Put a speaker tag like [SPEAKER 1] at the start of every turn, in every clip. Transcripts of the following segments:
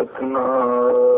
[SPEAKER 1] ਸਤਨਾਮ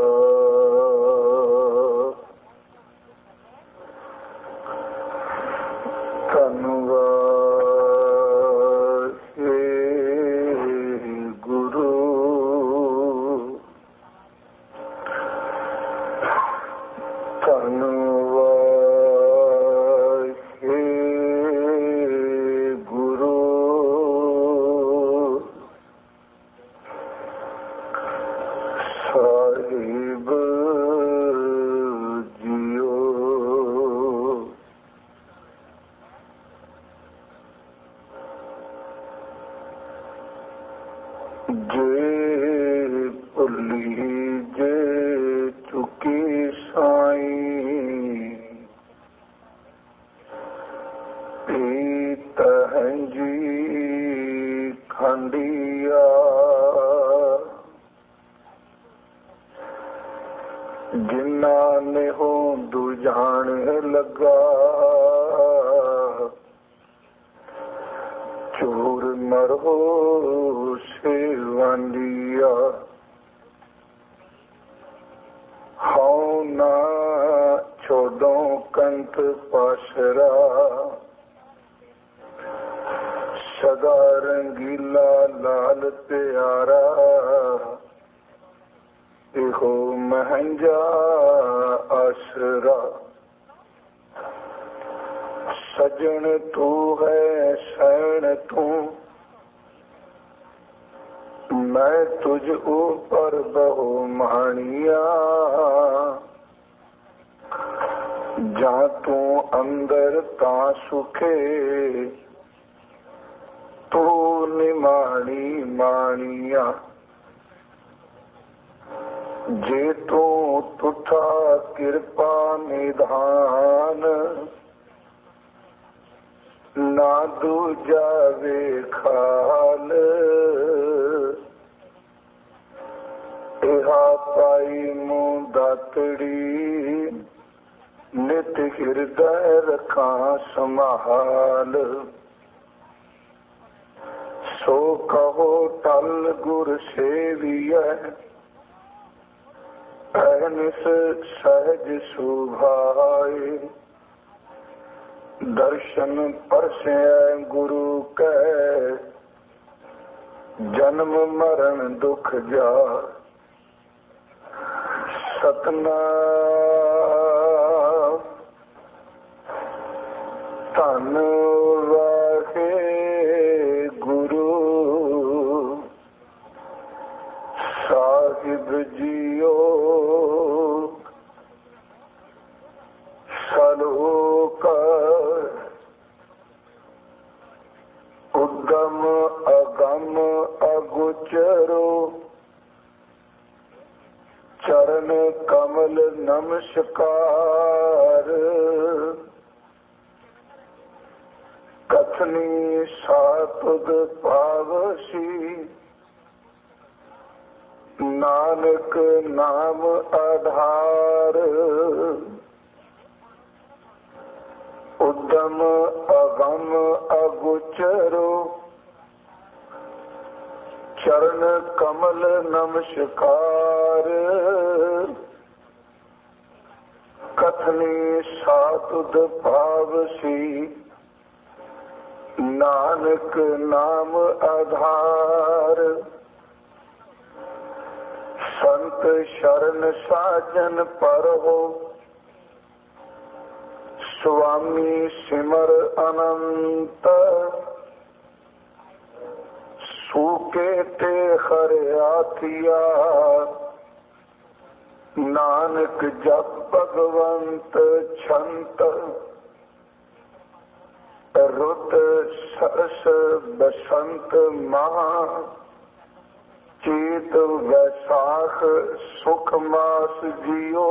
[SPEAKER 1] ਦਰਸ਼ਨ ਪਰਸੈ ਗੁਰੂ ਕੈ ਜਨਮ ਮਰਨ ਦੁਖ ਜਾ ਸਤਨਾਮ ਧੰਨ ਵਾਹਿਗੁਰੂ ਸਾਹਿਬ ਜੀਓ ਸਲੋਕ ਉਦਮ ਅਗਮ ਅਗੋਚਰੋ ਚਰਨ ਕਮਲ ਨਮਸਕਾਰ ਕਥਨੀ ਸਾਤੁਦ ਪਾਵਸੀ ਨਾਨਕ ਨਾਮ ਆਧਾਰ ਉਦਮ ਅਗਮ ਅਗੋਚਰੋ ਚਰਨ ਕਮਲ ਨਮਸਕਾਰ ਕਥਨੀ ਸਾਤੁਦ ਭਾਵਸੀ ਨਾਨਕ ਨਾਮ ਆਧਾਰ ਸੰਤ ਸ਼ਰਨ ਸਾਜਨ ਪਰਹੋ ਸੁਆਮੀ ਸਿਮਰ ਅਨੰਤ ਸੂਕੇ ਤੇ ਹਰਿਆਥਿਆ ਨਾਨਕ ਜਪ ਭਗਵੰਤ ਛੰਤ ਰੁੱਤ ਸਰਸ ਬਸੰਤ ਮਹਾ ਚੇਤ ਵੈਸਾਖ ਸੁਖ ਮਾਸ ਜੀਓ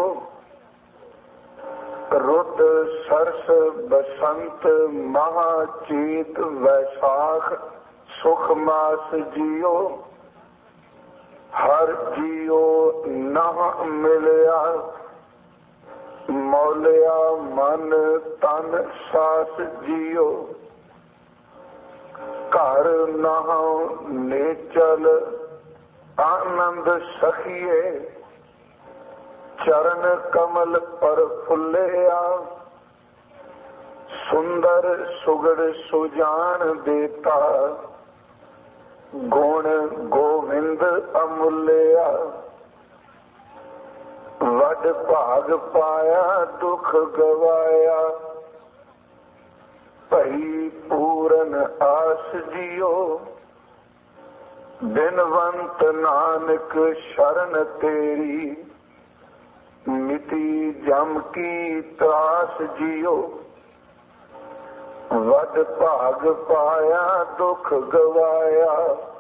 [SPEAKER 1] ਰੁੱਤ ਸਰਸ ਬਸੰਤ ਮਹਾ ਚੇਤ ਵੈਸਾਖ ਸੁਖ ਮਾਸ ਜੀਓ ਹਰ ਜੀਓ ਨਾ ਮਿਲਿਆ ਮੌਲਿਆ ਮਨ ਤਨ ਸਾਸ ਜੀਓ ਘਰ ਨਾ ਨੇਚਲ आनंद सखिए चरण कमल पर फुल्लिया, सुंदर सुगड़ सुजान देता, गुण गोविंद अमूल्या। वड भाग पाया दुख गवाया, भई पूरन आस जियो। बिनवंत नानक शरण तेरी, मिति जम की त्रास जियो। वड भाग पाया दुख गवाया,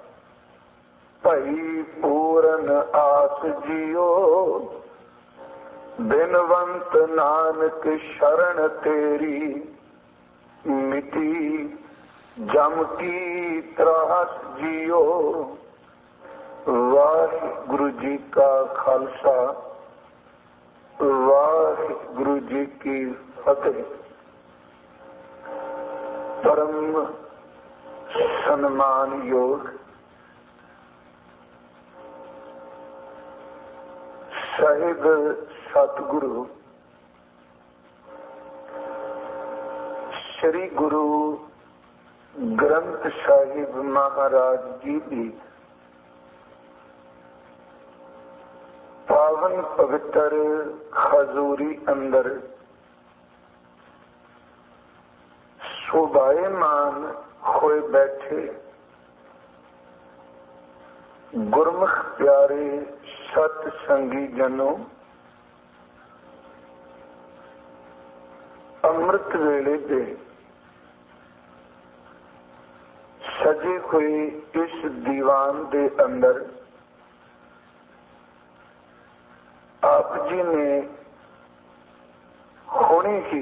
[SPEAKER 1] भई पूरन आस जियो। बिनवंत नानक शरण तेरी, मिति जम की त्रास जियो। वाहिगुरु जी का खालसा, वाहिगुरु जी की फतेह। परम सम्मान योग साहिब सतगुरु श्री गुरु ग्रंथ साहिब महाराज जी की पावन पवित्र खजूरी अंदर शोभायमान होए बैठे गुरमुख प्यारे सत संगी जनों, अमृत वेले दे सजे हुए इस दीवान दे अंदर आप जी ने हुणे ही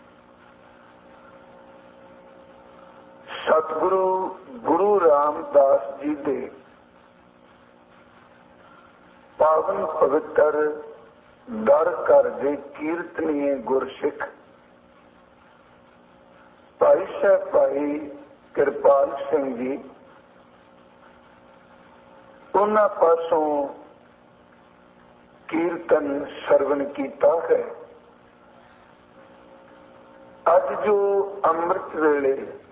[SPEAKER 1] सतगुरु गुरु रामदास जी दे पावन पवित्र दर कर दे कीर्तनीय गुरसिख भाई साहब भाई कृपाल सिंह जी उन्हां पासों कीर्तन सरवण कीता है। अज जो अमृत वेले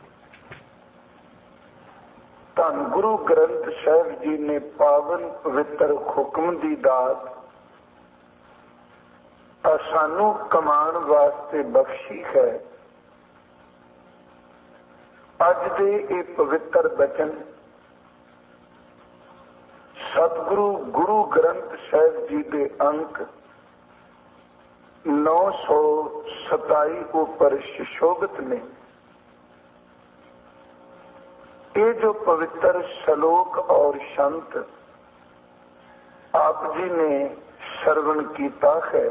[SPEAKER 1] धन गुरु ग्रंथ साहिब जी ने पावन पवित्र हुक्म की दात सानू कमान वास्ते बख्शी है। अज दे ये पवित्र बचन सतगुरु गुरु ग्रंथ साहिब जी के अंक 927 ऊपर सुशोभित ने। ये जो पवित्र श्लोक और संत आप जी ने श्रवण कीता है,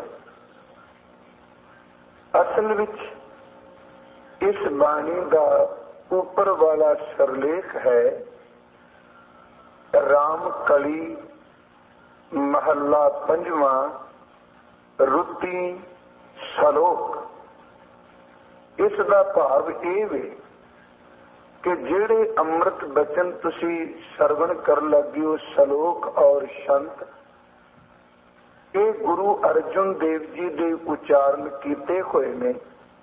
[SPEAKER 1] असल विच इस बाणी का ऊपर वाला सिरलेख है राम कली महला पंजवा रुति श्लोक। इसका भाव ये वे कि जेड़े अमृत बचन तुसी श्रवण कर लगे हो श्लोक और संत, ये गुरु अर्जुन देव जी दे उच्चारण किए हुए ने।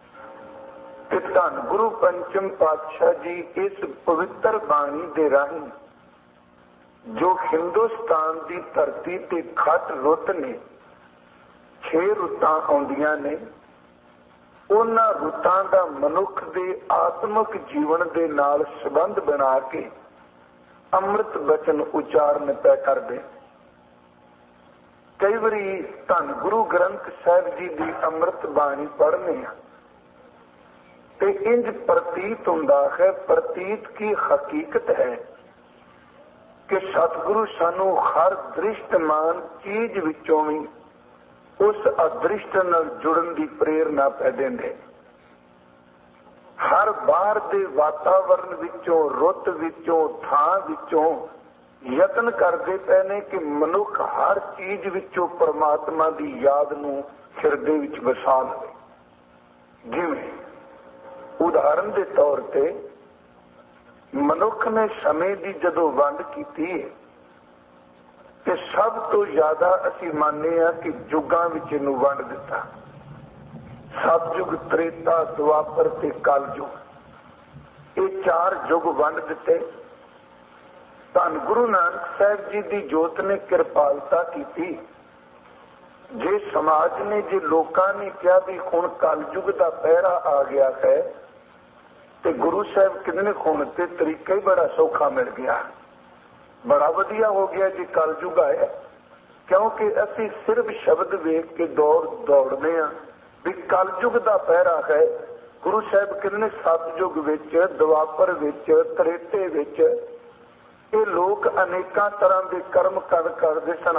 [SPEAKER 1] धन गुरु पंचम पातशाह जी इस पवित्र बाणी दे राही जो हिंदुस्तान की धरती ते खट रुत ने 6 रुतां आउंदियां ने, उन्हां रुतां दा मनुख दे आत्मक जीवन दे नाल संबंध बना के अमृत बचन उच्चारण तय कर दे। कई बारी धन गुरु ग्रंथ साहिब जी की अमृत बाणी पढ़ने ते इंज प्रतीत हुंदा है, प्रतीत की हकीकत है कि सतगुरु सानू हर दृष्टमान चीज विचों भी उस अदृष्ट नाल जुड़न की प्रेरणा पै देंदे। हर बाहर दे वातावरण विचों, रुत विचों, थां विचों यतन करते पे ने कि मनुख हर चीज विचों परमात्मा की याद नू हिरदे विच वसा लवे। जिवें उदाहरण के तौर पे मनुख ने समय की जदों वंड की ਤੇ ਸਭ ਤੋਂ ਜ਼ਿਆਦਾ ਅਸੀਂ ਮੰਨਦੇ ਹਾਂ ਕਿ ਯੁੱਗਾਂ ਵਿੱਚ ਇਹਨੂੰ ਵੰਡ ਦਿੱਤਾ। ਸਤਯੁਗ, ਤ੍ਰੇਤਾ, ਦੁਆਪਰ ਤੇ ਕਲਯੁਗ, ਇਹ 4 ਯੁੱਗ ਵੰਡ ਦਿੱਤੇ। ਧੰਨ ਗੁਰੂ ਨਾਨਕ ਸਾਹਿਬ ਜੀ ਦੀ ਜੋਤ ਨੇ ਕਿਰਪਾਲਤਾ ਕੀਤੀ। ਜੇ ਸਮਾਜ ਨੇ, ਜੇ ਲੋਕਾਂ ਨੇ ਕਿਹਾ ਵੀ ਹੁਣ ਕਲਯੁਗ ਦਾ ਪਹਿਰਾ ਆ ਗਿਆ ਹੈ, ਤੇ ਗੁਰੂ ਸਾਹਿਬ ਕਿੰਨੇ ਹੁਣ ਤੇ ਤਰੀਕਾ ਹੀ ਬੜਾ ਸੌਖਾ ਮਿਲ ਗਿਆ, ਬੜਾ ਵਧੀਆ ਹੋ ਗਿਆ ਜੀ ਕਲਯੁਗ ਆਇਆ। ਕਿਉਂਕਿ ਅਸੀਂ ਸਿਰਫ ਸ਼ਬਦ ਵੇਖ ਕੇ ਦੌੜਦੇ ਹਾਂ ਵੀ ਕਲਯੁਗ ਦਾ ਪਹਿਰਾ ਹੈ। ਗੁਰੂ ਸਾਹਿਬ ਕਿੰਨੇ ਸਤਯੁਗ ਵਿੱਚ, ਦੁਆਪਰ ਵਿੱਚ, ਤ੍ਰੇਤੇ ਵਿੱਚ ਇਹ ਲੋਕ ਅਨੇਕਾਂ ਤਰ੍ਹਾਂ ਦੇ ਕਰਮ ਕਰਦੇ ਸਨ।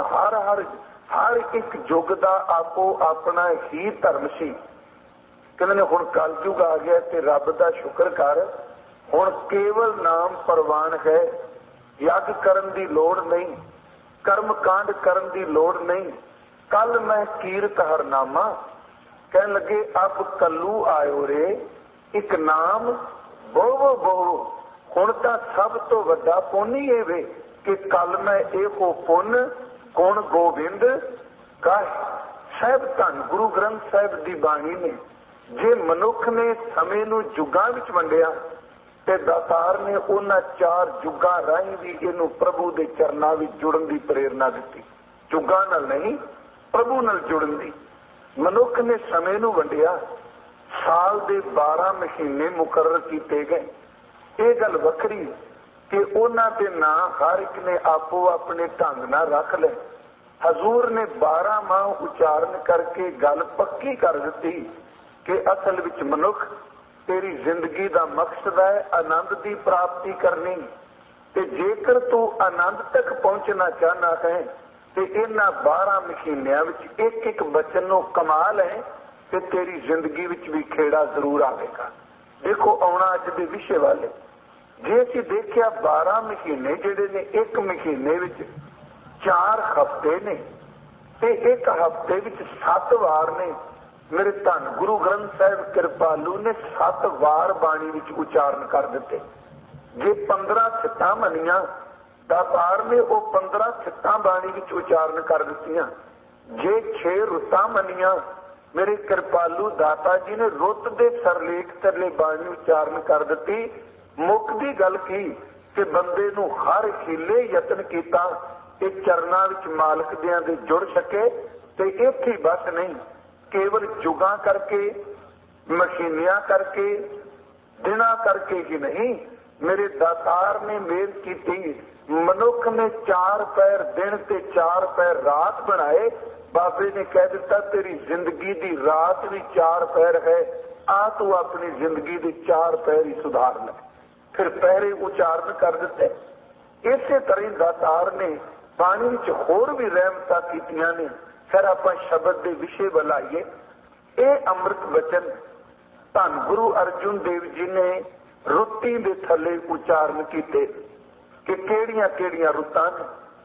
[SPEAKER 1] ਹਰ ਇੱਕ ਯੁੱਗ ਦਾ ਆਪੋ ਆਪਣਾ ਹੀ ਧਰਮ ਸੀ। ਕਹਿੰਦੇ ਨੇ ਹੁਣ ਕਲਯੁਗ ਆ ਗਿਆ ਤੇ ਰੱਬ ਦਾ ਸ਼ੁਕਰ ਕਰ, ਹੁਣ ਕੇਵਲ ਨਾਮ ਪ੍ਰਵਾਨ ਹੈ। ਯੱਗ ਕਰਨ ਦੀ ਲੋੜ ਨਹੀਂ, ਕਰਮ ਕਾਂਡ ਕਰਨ ਦੀ ਲੋੜ ਨਹੀਂ। ਕੱਲ ਮੈਂ ਕੀਰਤ ਹਰਨਾਮਾ, ਕਹਿਣ ਲੱਗੇ ਅਬ ਕੱਲੂ ਆਇਓ ਰੇ, ਇੱਕ ਨਾਮ ਬੋਵੋ ਬੋਵੋ। ਹੁਣ ਤਾਂ ਸਭ ਤੋਂ ਵੱਡਾ ਪੁੰਨ ਹੀ ਇਹ ਵੇ ਕਿ ਕੱਲ ਮੈਂ ਇਹੋ ਪੁੰਨ ਗੁਣ ਗੋਬਿੰਦ ਕਾ ਸਾਹਿਬ। ਧੰਨ ਗੁਰੂ ਗ੍ਰੰਥ ਸਾਹਿਬ ਦੀ ਬਾਣੀ ਨੇ ਜੇ ਮਨੁੱਖ ਨੇ ਸਮੇਂ ਨੂੰ ਯੁੱਗਾਂ ਵਿੱਚ ਵੰਡਿਆ ਤੇ ਦਾਤਾਰ ਨੇ ਉਹਨਾਂ 4 ਯੁੱਗਾਂ ਰਾਹੀਂ ਵੀ ਇਹਨੂੰ ਪ੍ਰਭੂ ਦੇ ਚਰਨਾਂ ਵਿੱਚ ਜੁੜਨ ਦੀ ਪ੍ਰੇਰਨਾ ਦਿੱਤੀ। ਯੁੱਗਾਂ ਨਾਲ ਨਹੀਂ, ਪ੍ਰਭੂ ਨਾਲ ਜੁੜਨ ਦੀ। ਮਨੁੱਖ ਨੇ ਸਮੇਂ ਨੂੰ ਵੰਡਿਆ, ਸਾਲ ਦੇ 12 ਮਹੀਨੇ ਮੁਕਰਰ ਕੀਤੇ ਗਏ। ਇਹ ਗੱਲ ਵੱਖਰੀ ਕਿ ਉਹਨਾਂ ਦੇ ਨਾਂ ਹਰ ਇੱਕ ਨੇ ਆਪੋ ਆਪਣੇ ਢੰਗ ਨਾਲ ਰੱਖ ਲਏ। ਹਜ਼ੂਰ ਨੇ 12 ਮਾਹ ਉਚਾਰਨ ਕਰਕੇ ਗੱਲ ਪੱਕੀ ਕਰ ਦਿੱਤੀ ਕਿ ਅਸਲ ਵਿੱਚ ਮਨੁੱਖ ਤੇਰੀ ਜ਼ਿੰਦਗੀ ਦਾ ਮਕਸਦ ਹੈ ਆਨੰਦ ਦੀ ਪ੍ਰਾਪਤੀ ਕਰਨੀ, ਤੇ ਜੇਕਰ ਤੂੰ ਆਨੰਦ ਤੱਕ ਪਹੁੰਚਣਾ ਚਾਹਨਾ ਹੈ ਤੇ ਇਹਨਾਂ 12 ਮਹੀਨਿਆਂ ਵਿੱਚ ਇੱਕ ਬਚਨ ਨੂੰ ਕਮਾਲ ਹੈ ਤੇ ਤੇਰੀ ਜ਼ਿੰਦਗੀ ਵਿੱਚ ਵੀ ਖੇੜਾ ਜ਼ਰੂਰ ਆਵੇਗਾ। ਦੇਖੋ ਆਉਣਾ ਅੱਜ ਦੇ ਵਿਸ਼ੇ ਵਾਲੇ, ਜੇ ਅਸੀਂ ਦੇਖਿਆ 12 ਮਹੀਨੇ ਜਿਹੜੇ ਨੇ, ਇੱਕ ਮਹੀਨੇ ਵਿੱਚ 4 ਹਫ਼ਤੇ ਨੇ ਤੇ ਇੱਕ ਹਫ਼ਤੇ ਵਿੱਚ 7 ਵਾਰ ਨੇ। ਮੇਰੇ ਧੰਨ ਗੁਰੂ ਗ੍ਰੰਥ ਸਾਹਿਬ ਕਿਰਪਾਲੂ ਨੇ 7 ਵਾਰ ਬਾਣੀ ਵਿੱਚ ਉਚਾਰਨ ਕਰ ਦਿੱਤੇ। ਜੇ 15 ਛਿੱਟਾਂ ਮੰਨੀਆਂ, ਦਾਤਾਰ ਨੇ ਉਹ 15 ਛਿੱਟਾਂ ਬਾਣੀ ਵਿੱਚ ਉਚਾਰਨ ਕਰ ਦਿੱਤੀਆਂ। ਜੇ 6 ਰੁੱਤਾਂ ਮੰਨੀਆਂ, ਮੇਰੇ ਕਿਰਪਾਲੂ ਦਾਤਾ ਜੀ ਨੇ ਰੁੱਤ ਦੇ ਸਰਲੇਖ ਤਰਲੇ ਬਾਣੀ ਉਚਾਰਨ ਕਰ ਦਿੱਤੀ। ਮੁੱਕਦੀ ਗੱਲ ਕੀ ਕਿ ਬੰਦੇ ਨੂੰ ਹਰ ਹੀਲੇ ਯਤਨ ਕੀਤਾ ਕਿ ਚਰਨਾਂ ਵਿੱਚ ਮਾਲਕ ਦਿਆਂ ਦੇ ਜੁੜ ਸਕੇ। ਤੇ ਇੱਥੇ ਬਸ ਨਹੀਂ, ਕੇਵਲ ਯੁੱਗਾਂ ਕਰਕੇ, ਮਹੀਨਿਆਂ ਕਰਕੇ, ਦਿਨਾਂ ਕਰਕੇ ਹੀ ਨਹੀਂ, ਮੇਰੇ ਦਾਤਾਰ ਨੇ ਮਿਹਰ ਕੀਤੀ। ਮਨੁੱਖ ਨੇ 4 ਪਹਿਰ ਦਿਨ ਤੇ 4 ਪਹਿਰ ਰਾਤ ਬਣਾਏ। ਬਾਬੇ ਨੇ ਕਹਿ ਦਿੱਤਾ ਤੇਰੀ ਜ਼ਿੰਦਗੀ ਦੀ ਰਾਤ ਵੀ 4 ਪਹਿਰ ਹੈ, ਆ ਤੂੰ ਆਪਣੀ ਜ਼ਿੰਦਗੀ ਦੇ 4 ਪਹਿਰ ਹੀ ਸੁਧਾਰ ਲੈ। ਫਿਰ ਪਹਿਰੇ ਉਚਾਰਨ ਕਰ ਦਿੱਤੇ। ਇਸੇ ਤਰ੍ਹਾਂ ਦਾਤਾਰ ਨੇ ਬਾਣੀ ਵਿੱਚ ਹੋਰ ਵੀ ਰਹਿਮਤਾਂ ਕੀਤੀਆਂ ਨੇ। ਫਿਰ ਆਪਾਂ ਸ਼ਬਦ ਦੇ ਵਿਸ਼ੇ ਵੱਲ ਆਈਏ। ਇਹ ਅੰਮ੍ਰਿਤ ਬਚਨ ਧੰਨ ਗੁਰੂ ਅਰਜੁਨ ਦੇਵ ਜੀ ਨੇ ਰੁੱਤੀ ਦੇ ਥੱਲੇ ਉਚਾਰਨ ਕੀਤੇ ਕਿ ਕਿਹੜੀਆਂ ਕਿਹੜੀਆਂ ਰੁੱਤਾਂ ਨੇ।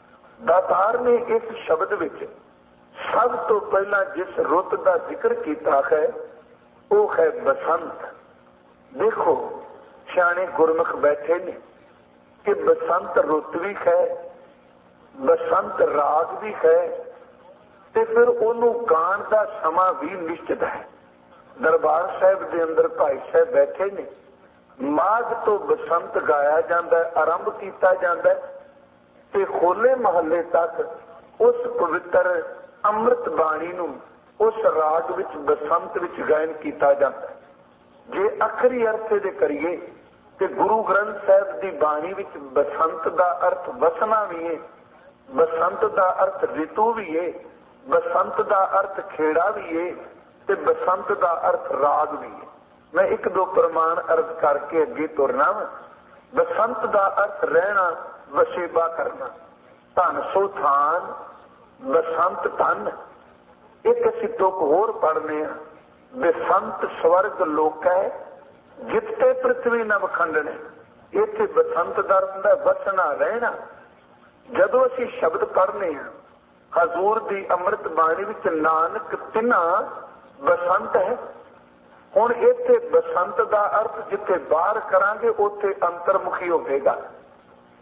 [SPEAKER 1] ਦਾਤਾਰ ਨੇ ਇਸ ਸ਼ਬਦ ਵਿੱਚ ਸਭ ਤੋਂ ਪਹਿਲਾਂ ਜਿਸ ਰੁੱਤ ਦਾ ਜ਼ਿਕਰ ਕੀਤਾ ਹੈ ਉਹ ਹੈ ਬਸੰਤ। ਦੇਖੋ ਸਿਆਣੇ ਗੁਰਮੁਖ ਬੈਠੇ ਨੇ ਕਿ ਬਸੰਤ ਰੁੱਤ ਵੀ ਹੈ, ਬਸੰਤ ਰਾਗ ਵੀ ਹੈ, ਤੇ ਫਿਰ ਉਹਨੂੰ ਗਾਣ ਦਾ ਸਮਾਂ ਵੀ ਨਿਸ਼ਚਿਤ ਹੈ। ਦਰਬਾਰ ਸਾਹਿਬ ਦੇ ਅੰਦਰ ਭਾਈ ਸਾਹਿਬ ਬੈਠੇ ਨੇ, ਮਾਘ ਤੋਂ ਬਸੰਤ ਗਾਇਆ ਜਾਂਦਾ, ਆਰੰਭ ਕੀਤਾ ਜਾਂਦਾ ਤੇ ਹੋਲੇ ਮਹੱਲੇ ਤੱਕ ਉਸ ਪਵਿੱਤਰ ਅੰਮ੍ਰਿਤ ਬਾਣੀ ਨੂੰ ਉਸ ਰਾਗ ਵਿੱਚ ਬਸੰਤ ਵਿੱਚ ਗਾਇਨ ਕੀਤਾ ਜਾਂਦਾ। ਜੇ ਅਖਰੀ ਅਰਥ ਦੇ ਕਰੀਏ ਤੇ ਗੁਰੂ ਗ੍ਰੰਥ ਸਾਹਿਬ ਦੀ ਬਾਣੀ ਵਿੱਚ ਬਸੰਤ ਦਾ ਅਰਥ ਵਸਣਾ ਵੀ ਹੈ, ਬਸੰਤ ਦਾ ਅਰਥ ਰਿਤੂ ਵੀ ਹੈ, ਬਸੰਤ ਦਾ ਅਰਥ ਖੇੜਾ ਵੀ ਹੈ ਤੇ ਬਸੰਤ ਦਾ ਅਰਥ ਰਾਗ ਵੀ ਹੈ। ਮੈਂ 1-2 ਪ੍ਰਮਾਣ ਅਰਥ ਕਰਕੇ ਅੱਗੇ ਤੁਰਨਾ। ਬਸੰਤ ਦਾ ਅਰਥ ਰਹਿਣਾ, ਵਸੇਬਾ ਕਰਨਾ। ਧਨ ਸੋ ਥਾਨ ਬਸੰਤ ਧਨ। ਇੱਕ ਅਸੀਂ ਤੁਕ ਹੋਰ ਪੜ੍ਹਨੇ ਆ, ਬਸੰਤ ਸਵਰਗ ਲੋਕੈ ਜਿੱਤੇ ਪ੍ਰਿਥਵੀ ਨ ਵਖੰਡਣੇ। ਇੱਥੇ ਬਸੰਤ ਦਾ ਹੁੰਦਾ ਵਸਣਾ, ਰਹਿਣਾ। ਜਦੋਂ ਅਸੀਂ ਸ਼ਬਦ ਪੜ੍ਹਨੇ ਆ ਹਜ਼ੂਰ ਦੀ ਅੰਮ੍ਰਿਤ ਬਾਣੀ ਵਿੱਚ ਨਾਨਕ ਤਿਨਾ ਬਸੰਤ ਹੈ। ਹੁਣ ਇੱਥੇ ਬਸੰਤ ਦਾ ਅਰਥ ਜਿੱਥੇ ਬਾਹਰ ਕਰਾਂਗੇ ਉੱਥੇ ਅੰਤਰਮੁਖੀ ਹੋਵੇਗਾ।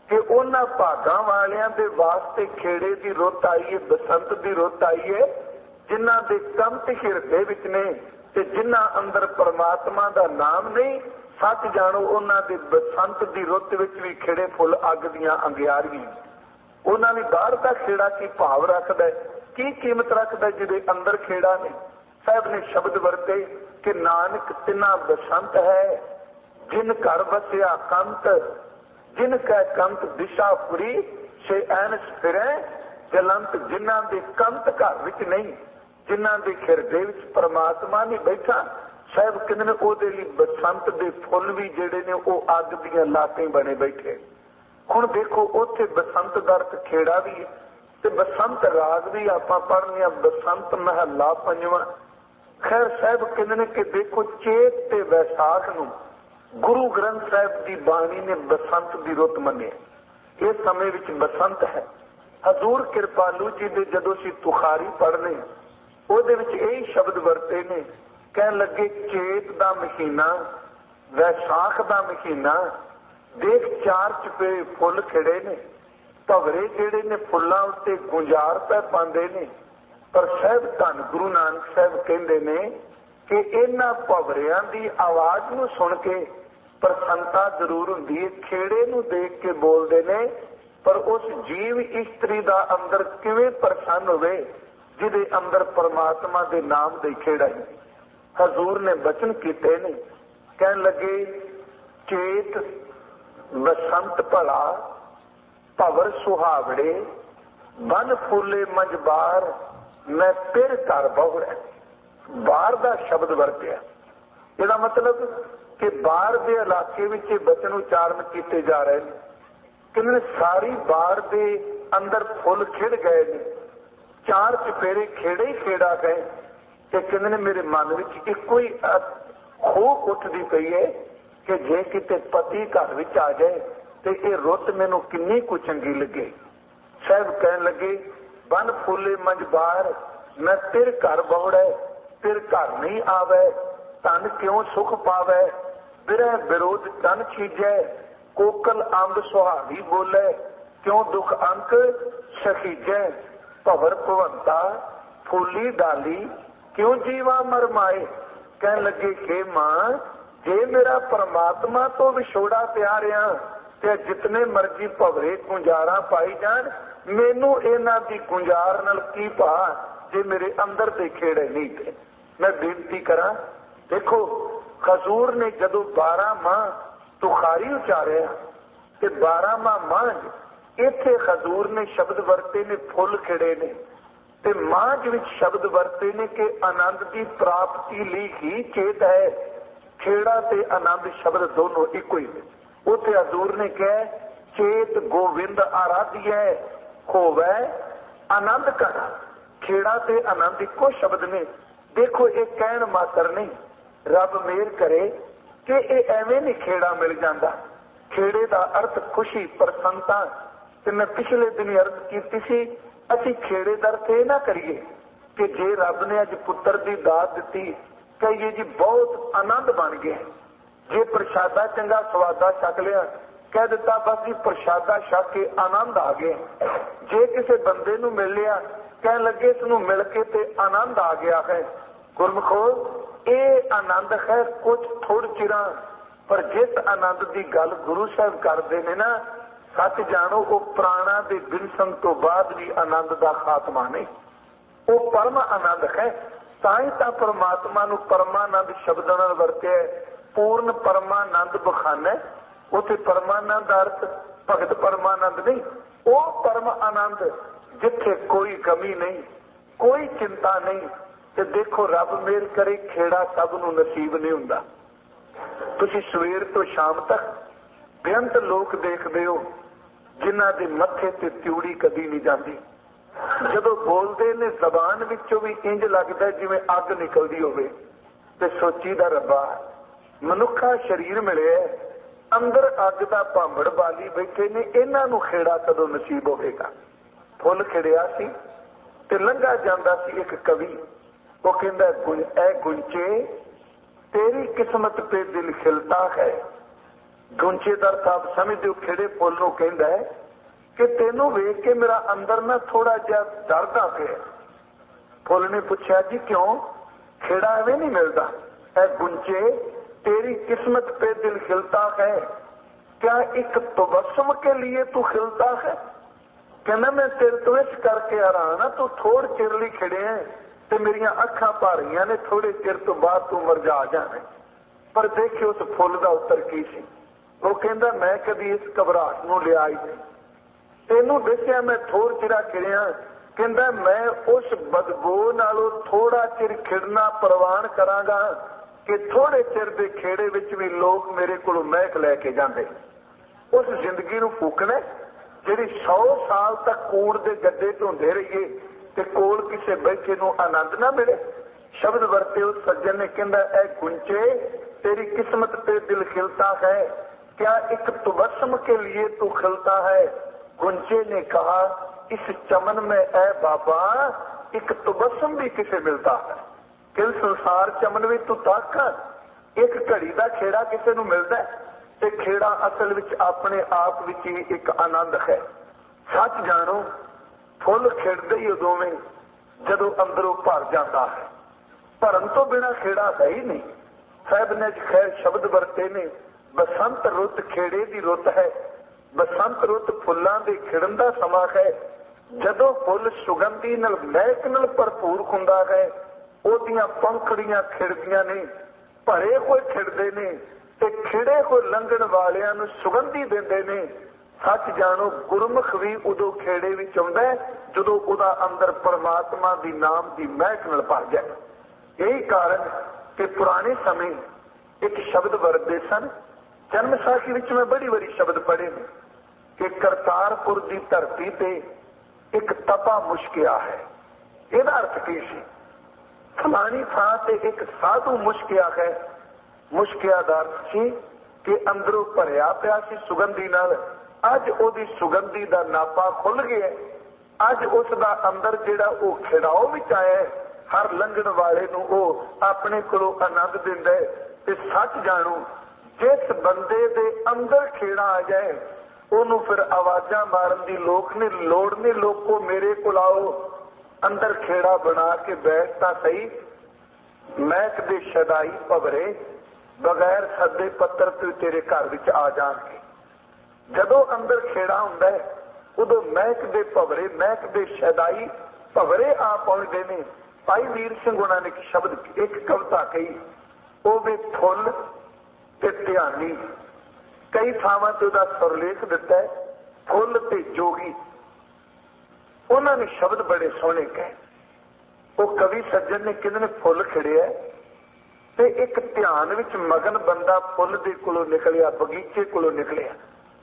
[SPEAKER 1] कि उन्हां भागां वालियां दे वास्ते खेड़े की रुत आई है, बसंत की रुत आई है, जिन्हां दे कंत हिरदे विच ने ते जिन्हां अंदर परमात्मा दा नाम नहीं। सच जानो उन्हां दे बसंत की रुत विच भी खिड़े फुल अग दियां अंगियारियां। उन्हां ने बाहर दा खेड़ा की भाव रखदा है, की कीमत रखदा है जिहदे अंदर खेड़ा ने। साहब ने शब्द वरते कि नानक तिना बसंत है जिन घर बसिया कंत, जिन कै कंत दिशापुरी से ऐनस फिरै जलंत। जिन्हां दे कंत घर विच नहीं, जिन्हां दे हिरदे विच परमात्मा नहीं बैठा, साहब कहंदे ने ओहदे लई बसंत दे फुल भी जिहड़े ने ओह अग दीयां लाटें बने बैठे। हुण देखो उत्थे बसंत दा अर्थ खेड़ा भी है ते बसंत राग भी आपां पढ़ने आ, बसंत महला पंजवां। खैर साहब कहंदे ने कि देखो चेत ते वैसाख नूं गुरु ग्रंथ साहिब की बाणी ने बसंत की रुत मन्ने। इस समय विच बसंत है। हजूर कृपालू जी दे जदों असीं तुखारी पढ़ने ਉਹਦੇ ਵਿੱਚ यही शब्द वरते ने, कहन लगे चेत दा महीना, वैसाख दा महीना, देख चार चुफेरे फुल खिड़े ने, भवरे जेड़े ने फुल्लां उत्ते गुंजार पै पांदे ने। पर साहब धन गुरु नानक साहब कहंदे ने कि इन्हां भवरियां दी आवाज नूं सुन के प्रसन्नता जरूर हुंदी है, खेड़े नूं देख के बोलदे ने, पर उस जीव इस्त्री दा अंदर किवें प्रसन्न होवे जिहदे अंदर परमात्मा दे नाम दे खेड़ा है। हजूर ने बचन कीते ने, कहन लगे चेत बसंत भला भवर सुहावड़े बन फूले मजबार मैं फिर घर बहुड़ा। बाहर का शब्द वरतिया, इसका मतलब कि बाहर के इलाके में बचन उच्चारण किए जा रहे हैं। कि सारी बाहर के अंदर फुल खिड़ गए ने, चार चपेरे खेड़े ही खेड़ा गए। ते कहंदे ने मेरे मन में इको ही खो उठदी पई है कि जे किते पति घर विच आ जाए तो ये रुत मैनू किन्नी कु चंगी लगे। साहब कहन लगे बन फूले मजबार मैं तिर घर बहुड़े, तिर घर नहीं आवे, तन क्यों सुख पावे, बिरह विरोध तन छीजै, कोकल अंब सुहागी बोले, क्यों दुख अंक सखीजै, भवर भवंता फूली डाली क्यों जीवा मरमाए। कहन लगे हे मां जे मेरा परमात्मा तो विछोड़ा प्यारिया ते जितने मर्जी भवरे गुंजारा पाई जान, मैनू इन्हां दी गुंजार नाल की भा जे मेरे अंदर दे खेड़े नहीं थे। मैं बेनती करा, देखो खजूर ने जदों 12 माह तुखारी उचारिया ते 12 माह इत्थे खजूर ने शब्द वरते ने फुल खिड़े ने, ते मांझ विच शब्द वरते ने कि आनंद की प्राप्ति लई ही चेत है। खेड़ा ते आनंद शब्द दोनों इको ही। उत्थे हजूर ने कहा चेत गोविंद आराध्य होवे आनंद कर। खेड़ा ते आनंद इको शब्द ने। देखो ये कहण मात्र नहीं, रब मेहर करे कि ये एवें नहीं खेड़ा मिल जाता। खेड़े का अर्थ खुशी प्रसन्नता। ते मैं पिछले दिन अर्थ की सी, असी खेड़े दर से ना करिए कि जे रब ने अज पुत्र की दात दी कहिए जी बहुत आनंद बन गया, जे प्रशादा चंगा स्वादा छक लिया कह दिता बस जी प्रशादा छक के आनंद आ गया। जे किसी बंदे नूं मिल लिया कह लगे इसनूं मिल के ते आनंद आ गया है। गुरमुखो ये आनंद है कुछ थोड़ चिरा, पर जिस आनंद की गल गुरु साहब करते हैं ना, सच जानो वो प्राणा के बिनसन तो बाद भी आनंद का खात्मा नहीं, वो परम आनंद है। ताई ता परमात्मा नूं परमानंद शब्द नाल वरतिया, पूर्ण परमानंद बखाना। उथे परमानंद अर्थ भगत परमानंद नहीं, वो परम आनंद जिथे कोई कमी नहीं, कोई चिंता नहीं। ते देखो रब मेहर करे खेड़ा सब नूं नसीब नहीं हुंदा। तुसीं सवेर तो शाम तक बेअंत लोक देखदे हो जिन्हां दे मत्थे ते त्यूड़ी कदी नहीं जाती। जदों बोलते ने जबान विचों भी इंज लगता जिवें अग निकलदी होवे। ते सोचीदा रब्बा मनुखा शरीर मिले अंदर अग दा भांबड़ बाली बैठे ने, इन्हां नूं खेड़ा कदों नसीब होवेगा। फुल खिड़िया सी ते लंघा जांदा सी एक कवि, वो कहंदा ऐ गुंचे तेरी किस्मत पे दिल खिलता है, ਗੁੰਚੇ ਦਾ ਅਰਥ ਆਪ ਸਮਝਦੇ ਹੋ, ਖਿੜੇ ਫੁੱਲ ਨੂੰ ਕਹਿੰਦਾ ਹੈ ਕਿ ਤੈਨੂੰ ਵੇਖ ਕੇ ਮੇਰਾ ਅੰਦਰ ਨਾ ਥੋੜਾ ਜਿਹਾ ਡਰਦਾ ਪਿਆ। ਫੁੱਲ ਨੇ ਪੁੱਛਿਆ ਜੀ ਕਿਉਂ? ਖੇੜਾ ਐਵੇਂ ਨਹੀਂ ਮਿਲਦਾ। ਐ ਗੁੰਚੇ तेरी किस्मत पे दिल खिलता है, क्या एक तबस्सुम के लिए तू खिलता है? कहना मैं तेरे तो इस करके हैरान हाँ, तू थोड़े चिर लिए खिड़े हैं ते मेरिया अखा भारियां ने, थोड़े चिर तो बाद तू मरजा जाने। पर देखिए उस फुल का उत्तर की सी। वो कहता मैं कभी इस घबराहट नूं लिया ही नहीं, तेनू दसिया मैं थोड़ चिरा खिड़िया। कहता मैं उस बदबू नालों थोड़ा चिर खिड़ना प्रवान करांगा कि थोड़े चिर के खेड़े विच भी लोग मेरे को महक लैके जाते। उस जिंदगी नूं फूकना जिहड़ी 100 साल तक कूड़ के गड्ढे ढोंदे रहिए ते कोल किसे बैठे नूं आनंद ना मिले। शब्द वरते उस सज्जन ने कहंदा ऐ गुंचे तेरी किस्मत पे दिल खिलता है, क्या एक तबस्सुम के लिए तू खिलता है? गुंचे ने कहा इस चमन में ऐ बाबा एक तबस्सुम भी किसे मिलता है? किल संसार चमन भी तू तक एक घड़ी का खेड़ा किसी नूं मिलता है ते खेड़ा असल विच अपने आप विच ही एक आनंद है। सच जानो फुल खिड़दे ही उदों में जदों अंदरों भर जाता है, भरन तो बिना खेड़ा है ही नहीं। साहब ने खैर शब्द वरते ने, बसंत रुत खेड़े की रुत है, बसंत रुत फुल्लां दे खिड़न दा समा है। जदों फुल सुगंधी नाल महक नाल भरपूर हुंदा है, ओदियां पंखड़ियां खिड़दियां ने, भरे होए खिड़दे ने ते खिड़े होए लंघण वालियां नूं सुगंधी दिंदे ने। सच जानो गुरमुख भी उदों खेड़े विच आउंदा है जदों उहदा अंदर परमात्मा दी नाम दी महक नाल भर जाए। यही कारण कि पुराने समय एक शब्द वरतदे सन। जन्म साखी विच मैं बड़ी बड़ी शब्द पढ़े ने कि करतारपुर दी धरती ते एक तपा मुश्किया है। इहदा अर्थ की सी? फलानी थां ते एक साधु मुश्किया है। मुश्किया दा अर्थ सी कि अंदरों भरिया पिया सी सुगंधी नाल, अज ओदी सुगंधी दा नापा खुल गया। अज उसदा अंदर जिहड़ा वो खिड़ाओ विच आया है, हर लंघण वाले नूं वो अपने कोलों आनंद दिंदा है। ते सच जाणो जिस बंदे दे अंदर खेड़ा आ जाए ओनू फिर आवाजां मारन दी लोक नहीं लोड़ नहीं, लोको मेरे कोल आओ, अंदर खेड़ा बना के बैठता सही। महक दे शदाई भवरे बगैर सदे पत्तर तो तेरे घर विच आ जाणगे। जदों अंदर खेड़ा हुंदा है उदों महक दे भवरे, महक दे शदाई भवरे आ पहुंचदे ने। भाई वीर सिंह उन्हां ने एक शब्द, एक कविता कही, ਉਹ ਵੀ ਫੁੱਲ ਤੇ ਧਿਆਨੀ। कई ਥਾਵਾਂ ਤੇ ਉਹਦਾ ਸੁਰਲੇਖ ਦਿੱਤਾ ਹੈ, ਫੁੱਲ ਤੇ ਜੋਗੀ। ਉਹਨਾਂ ਨੇ ਸ਼ਬਦ ਬੜੇ ਸੋਹਣੇ ਕਹੇ। ਉਹ ਕਵੀ ਸੱਜਣ ਨੇ ਕਹਿੰਦੇ ਨੇ ਫੁੱਲ ਖਿੜਿਆ ਤੇ ਇੱਕ ਧਿਆਨ ਵਿੱਚ ਮਗਨ ਬੰਦਾ ਫੁੱਲ ਦੇ ਕੋਲੋਂ ਨਿਕਲਿਆ, ਬਗੀਚੇ ਕੋਲੋਂ ਨਿਕਲਿਆ।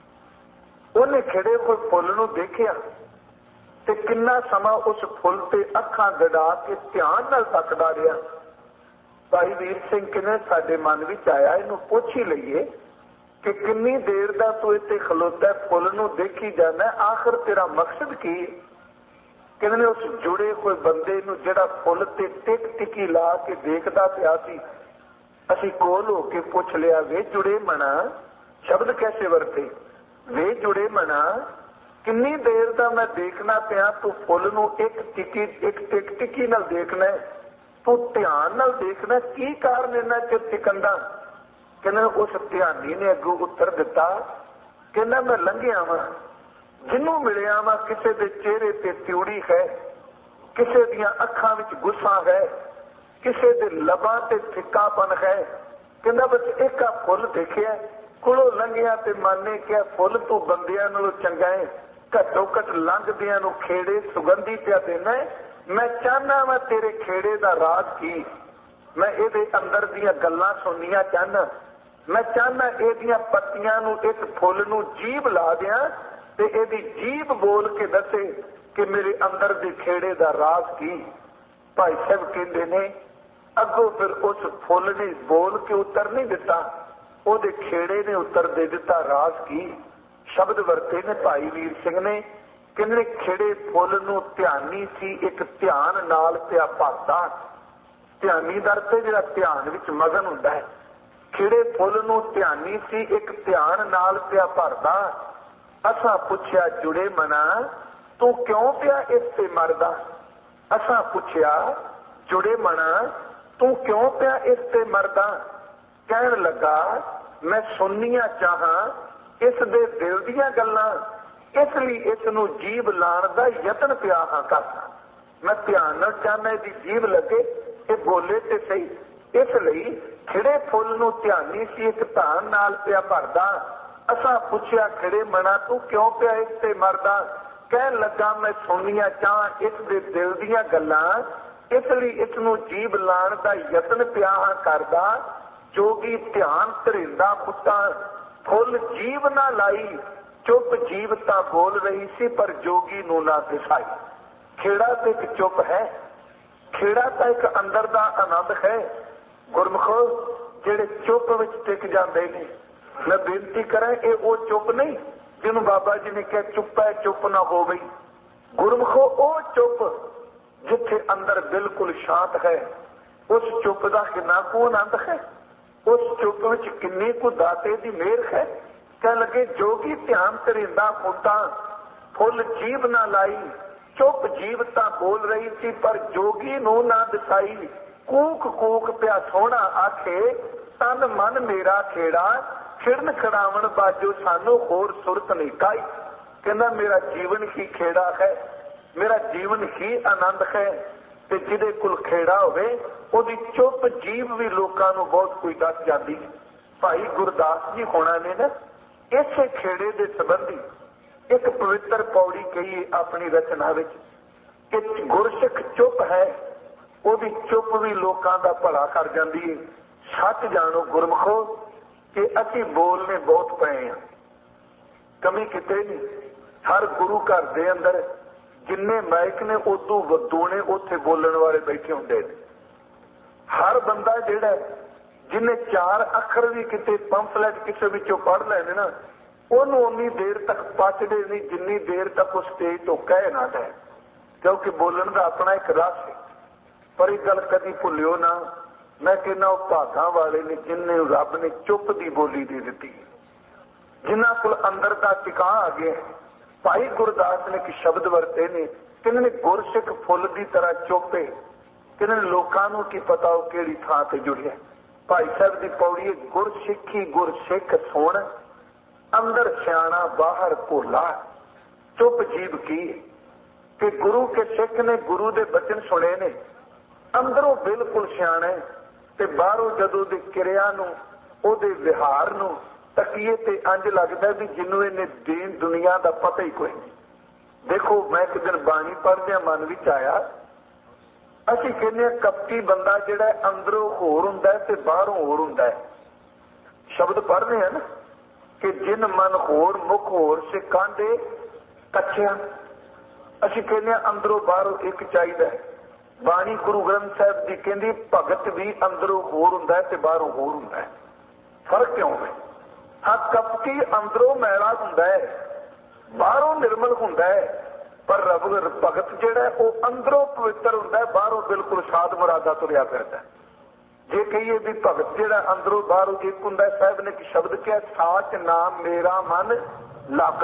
[SPEAKER 1] ਉਹਨੇ ਖਿੜੇ ਹੋਏ ਫੁੱਲ ਨੂੰ ਦੇਖਿਆ ਤੇ ਕਿੰਨਾ ਸਮਾਂ ਉਸ ਫੁੱਲ ਤੇ ਅੱਖਾਂ ਗੜਾ ਕੇ ਧਿਆਨ ਨਾਲ ਤੱਕਦਾ ਰਿਹਾ। ਭਾਈ ਵੀਰ ਸਿੰਘ ਕਹਿੰਦੇ ਸਾਡੇ ਮਨ ਵਿੱਚ ਆਇਆ ਇਹਨੂੰ ਪੁੱਛ ਹੀ ਲਈਏ ਕਿ ਕਿੰਨੀ ਦੇਰ ਦਾ ਤੂੰ ਇੱਥੇ ਖਲੋਤਾ ਫੁੱਲ ਨੂੰ ਦੇਖੀ ਜਾਂਦਾ, ਆਖਰ ਤੇਰਾ ਮਕਸਦ ਕੀ? ਕਹਿੰਦੇ ਨੇ ਉਸ ਜੁੜੇ ਹੋਏ ਬੰਦੇ ਨੂੰ ਜਿਹੜਾ ਫੁੱਲ ਤੇ ਟਿਕ ਟਿਕੀ ਲਾ ਕੇ ਦੇਖਦਾ ਪਿਆ ਸੀ, ਅਸੀਂ ਕੋਲ ਹੋ ਕੇ ਪੁੱਛ ਲਿਆ, ਵੇ ਜੁੜੇ ਮਨਾ, ਸ਼ਬਦ ਕੈਸੇ ਵਰਤੇ? ਵੇ ਜੁੜੇ ਮਨਾ, ਕਿੰਨੀ ਦੇਰ ਦਾ ਮੈਂ ਦੇਖਣਾ ਪਿਆ, ਤੂੰ ਫੁੱਲ ਨੂੰ ਇੱਕ ਟਿਕ ਟਿਕੀ ਨਾਲ ਦੇਖਣਾ, ਤੂੰ ਧਿਆਨ ਨਾਲ ਦੇਖਣਾ, ਕੀ ਕਾਰਨ ਇੰਨਾ ਚਿਰ ਟਿਕਣ ਦਾ? ਕਹਿੰਦਾ ਉਸ ਧਿਆਨੀ ਨੇ ਅੱਗੋਂ ਉੱਤਰ ਦਿੱਤਾ, ਕਹਿੰਦਾ ਮੈਂ ਲੰਘਿਆ ਵਾਂ, ਜਿਹਨੂੰ ਮਿਲਿਆ ਵਾਂ ਕਿਸੇ ਦੇ ਚਿਹਰੇ ਤੇ ਤਿਉੜੀ ਹੈ, ਕਿਸੇ ਦੀਆਂ ਅੱਖਾਂ ਵਿੱਚ ਗੁੱਸਾ ਹੈ, ਕਿਸੇ ਦੇ ਲਬਾਂ ਤੇ ਫਿੱਕਾਪਨ ਹੈ। ਕਹਿੰਦਾ ਬਸ ਇੱਕ ਆ ਫੁੱਲ ਦੇਖਿਆ, ਕੋਲੋਂ ਲੰਘਿਆ ਤੇ ਮਨ ਨੇ ਕਿਹਾ ਫੁੱਲ ਤੂੰ ਬੰਦਿਆਂ ਨਾਲੋਂ ਚੰਗਾ ਹੈ, ਘੱਟੋ ਘੱਟ ਲੰਘਦਿਆਂ ਨੂੰ ਖੇੜੇ ਸੁਗੰਧੀ ਪਿਆ ਦੇਣਾ ਹੈ। ਮੈਂ ਚਾਹਨਾ ਵਾ ਤੇਰੇ ਖੇੜੇ ਦਾ ਰਾਜ਼ ਕੀ, ਮੈਂ ਇਹਦੇ ਅੰਦਰ ਦੀਆਂ ਗੱਲਾਂ ਸੁਣਨੀਆਂ ਚਾਹਨਾ, ਮੈਂ ਚਾਹਨਾ ਇਹਦੀਆਂ ਪੱਤੀਆਂ ਨੂੰ ਇੱਕ ਫੁੱਲ ਨੂੰ ਜੀਭ ਲਾ ਦਿਆਂ ਤੇ ਇਹਦੀ ਜੀਭ ਬੋਲ ਕੇ ਦੱਸੇ ਕਿ ਮੇਰੇ ਅੰਦਰ ਦੇ ਖੇੜੇ ਦਾ ਰਾਜ਼ ਕੀ। ਭਾਈ ਸਾਹਿਬ ਕਹਿੰਦੇ ਨੇ ਅੱਗੋਂ ਫਿਰ ਉਸ ਫੁੱਲ ਨੇ ਬੋਲ ਕੇ ਉੱਤਰ ਨਹੀਂ ਦਿੱਤਾ, ਉਹਦੇ ਖੇੜੇ ਨੇ ਉੱਤਰ ਦੇ ਦਿੱਤਾ ਰਾਜ਼ ਕੀ। ਸ਼ਬਦ ਵਰਤੇ ਨੇ ਭਾਈ ਵੀਰ ਸਿੰਘ ਨੇ, ਕਹਿੰਦੇ ਖਿੜੇ ਫੁੱਲ ਨੂੰ ਧਿਆਨੀ ਸੀ ਇੱਕ ਧਿਆਨ ਨਾਲ ਪਿਆ ਭਰਦਾ। ਧਿਆਨੀ ਦਰ ਤੇ ਜਿਹੜਾ ਧਿਆਨ ਵਿੱਚ ਮਗਨ ਹੁੰਦਾ ਹੈ, खिड़े फुल नूं ध्यानी सी एक ध्यान नाल पिया भरदा। असां पुछया जुड़े मना तू क्यों पिया इस ते मरदा। असां पुछया जुड़े मना तू क्यों पिया इस ते मरदा। कहन लगा मैं सुननिया चाहां इस दे दिल दीयां गल्लां, इसलिए इस नूं जीभ लाण दा यतन पिया हां करदा। मैं ध्यान नाल चाहना इसदी जीभ लगे, ये बोले ते सही। इसलिए खिड़े फुल नूं ध्यानी सी एक धान नाल पिया भरदा। असां पुछया खिड़े मना तू क्यों पिया इस ते मरदा। कहन लगा मैं सुनिया चाह इस दे दिल दीयां गल्लां, इसलिए इस नूं जीभ लाण दा यतन पिया हां करदा। जोगी ध्यान धरिंदा पुੱਤਾ फुल जीभ ना लाई, चुप जीभ तां बोल रही सी पर जोगी नूं ना दिसाई। खेड़ा तो एक चुप है, खेड़ा तो एक अंदर दा आनंद है। गुरमुखो जेड़े चुप विच टिक जांदे ने, मैं बेनती करां ये वो चुप नहीं जिन्हों बाबा जी ने कहा चुप है चुप ना हो गई। गुरमुखो वो चुप जिथे अंदर बिल्कुल शांत है, उस चुप का कितना को आनंद है, उस चुप विच किन्नी को दाते दी मेहर है। कह लगे जोगी ध्यान धरिंदा पुੱਤਾ फुल जीभ ना लाई, चुप जीभ तां बोल रही थी पर जोगी नूं ना दिसाई। कूक कूक पिया सोहना आखे तन मन मेरा खेड़ा, खिड़न खड़ावन बाजो सानू होर सुरत नहीं काई। कहना मेरा जीवन ही खेड़ा है, मेरा जीवन ही आनंद है। ते जिहदे कोल खेड़ा होवे ओदी चुप जीभ भी लोकां नूं बहुत कोई दस जांदी। भाई गुरदास जी होना ने ना इसे खेड़े दे संबंधी एक पवित्र पौड़ी कही अपनी रचना विच कि गुरसिख चुप है, ओदी चुप भी लोकां दा भला कर जांदी है। सच जानो गुरमुखो कि असीं बोलने बहुत पए हैं, कमी किते नहीं। हर गुरु घर दे अंदर जिन्ने माइक ने उदों वधूने उत्थे बोलण वाले बैठे हुंदे ने। हर बंदा जिहड़ा जिन्हें चार अखर भी किते पंफलेट किसी विचों पढ़ लैने ना, ਉਹਨੂੰ उन्नी देर तक पचदे नहीं जिन्नी देर तक उस स्टेज तो कह ना दे, क्योंकि बोलण का अपना एक रस है। पर एक गल कदी भुलियो ना, मैं कहना वो भागा वाले ने जिन्हें रब ने चुप की बोली दे दी, जिन्हों को अंदर का टिका आ गया। भाई गुरदास ने कि शब्द वरते ने, किन्ने गुरसिख फुल की तरह चुपे, किन्ने लोगों को की पता वो किहड़ी थां ते जुड़िया। भाई साहब की पौड़ी गुरसिखी गुरसिख सुन, अंदर सियाणा बाहर भोला, चुप जीभ की। कि गुरु के सिख ने गुरु के बचन सुने ने, अंदरों बिल्कुल सियाणे ते बाहरों जदों दी किरिया नूं ओहदे विहार नूं तकीए ते अंज लगदा भी जिन्हों इन्हें दीन दुनिया का पता ही कोई नहीं। देखो मैं एक दिन बाणी पढ़दे मन विच आया, असीं कहने कपटी बंदा जिहड़ा अंदरों होर हुंदा ते बाहरों होर हुंदा है। शब्द पढ़ रहे हैं ना कि जिन मन होर मुख होर से कांडे कच्चिया। असीं कहने अंदरों बाहरों एक चाहिए। बाणी गुरु ग्रंथ साहिब जी कहती भगत भी अंदरों होर हुंदा है ते बाहरों होर हुंदा है। फर्क क्यों है? हाँ कपटी अंदरों मैला हुंदा है, बाहरों निर्मल हुंदा है, पर रब भगत जिहड़ा है वो अंदरों पवित्र हुंदा है, बाहरों बिल्कुल साध मुरादा तुरिया फिरदा है। जे कहिए भी भगत जिहड़ा अंदरों बाहरों एक हुंदा है, साहिब ने कि शब्द क्या साच नाम मेरा मन लागा,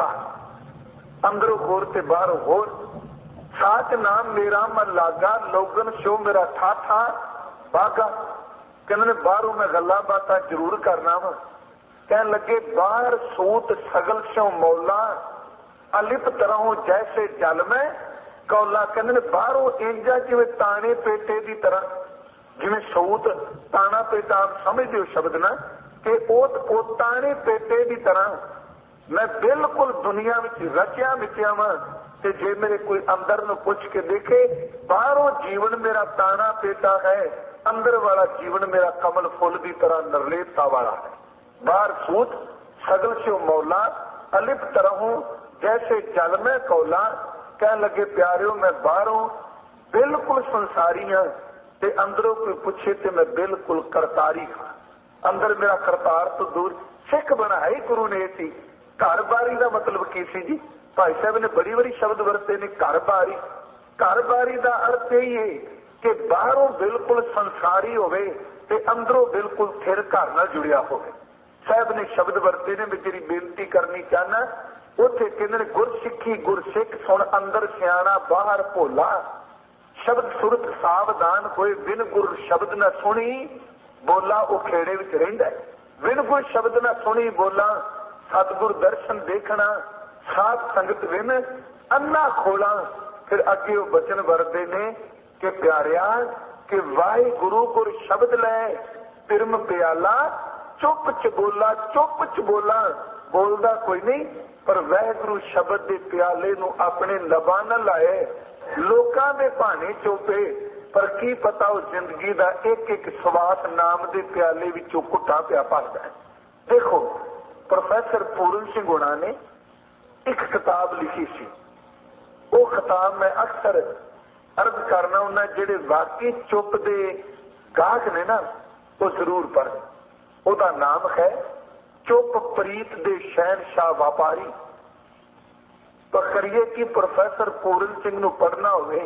[SPEAKER 1] अंदरों होर ते बाहरों होर। साच नाम मेरा मन लागा, लोगन शो मेरा ठाठा बागा। कहने बाहरों मैं गल्लां बातां जरूर करना वा। कहने लगे बाहर सूत सगल शो मौला, अलिप तरहों जैसे जल में कौला। कहने बाहरों इंजा जिवें ताने पेटे की तरह, जिवें सूत ताना पेटा आप समझते हो शब्द ना कि ओ ताने पेटे की तरह मैं बिल्कुल दुनिया में रचिया मिचिया वा। ते जे मेरे कोई अंदर नूं पुछ के देखे, बाहरों जीवन मेरा ताना पेटा है, अंदर वाला जीवन मेरा कमल फुल की तरह निर्लेपता वाला है। बाहर सूत सगल से मौला, अलिप तरहों जैसे जल में कौला। कह लगे प्यारियों मैं बाहरों बिल्कुल संसारी हाँ ते अंदरों कोई पूछे तो मैं बिल्कुल करतारी हाँ। अंदर मेरा करतार तो दूर। सिख बनाई गुरु ने सी। घर बारी का मतलब की सी जी? भाई साहब ने बड़ी बड़ी शब्द वरते ने। घर बारी, घर बारी का अर्थ यही है कि बाहरों बिल्कुल संसारी होवे ते अंदरों बिल्कुल थिर घर नाल जुड़िया होवे। साहब ने शब्द वरते ने, मैं तेरी बेनती करनी चाहना, उत्थे कहंदे ने गुरसिੱਖੀ गुरसिੱਖ सुन अंदर सियाणा बाहर भोला, शब्द सुरत सावधान होए बिन गुर शब्द न सुनी बोला वो खेड़े विच रहिंदा है। बिन गुर शब्द न सुनी बोला सतगुर दर्शन देखना, साध संगत विन अन्ना खोला। फिर अगे वो बचन वरते ने कि प्यारिया कि वाहे गुरु गुर शब्द लै पिरम प्याला, चुप च बोला चुप च बोला, बोलदा कोई नहीं पर वाहिगुरु शब्द दे प्याले नूं अपने लबां नाल लाए। लोकां दे भाने चोपे पर की पता उस जिंदगी का एक एक सवास नाम के प्याले विचों घुट्टा पिया भरदा है। देखो प्रोफेसर पूरन सिंह हुणा ने एक किताब लिखी सी, वो किताब मैं अक्सर अर्ज करना उन्हें जेडे वाकई चुप दे गाहक ने ना वो जरूर पढ़। उसका नाम है चुप प्रीत दे शहनशाह व्यापारी। तो करिए कि प्रोफेसर पूरन सिंह नूं पढ़ना होवे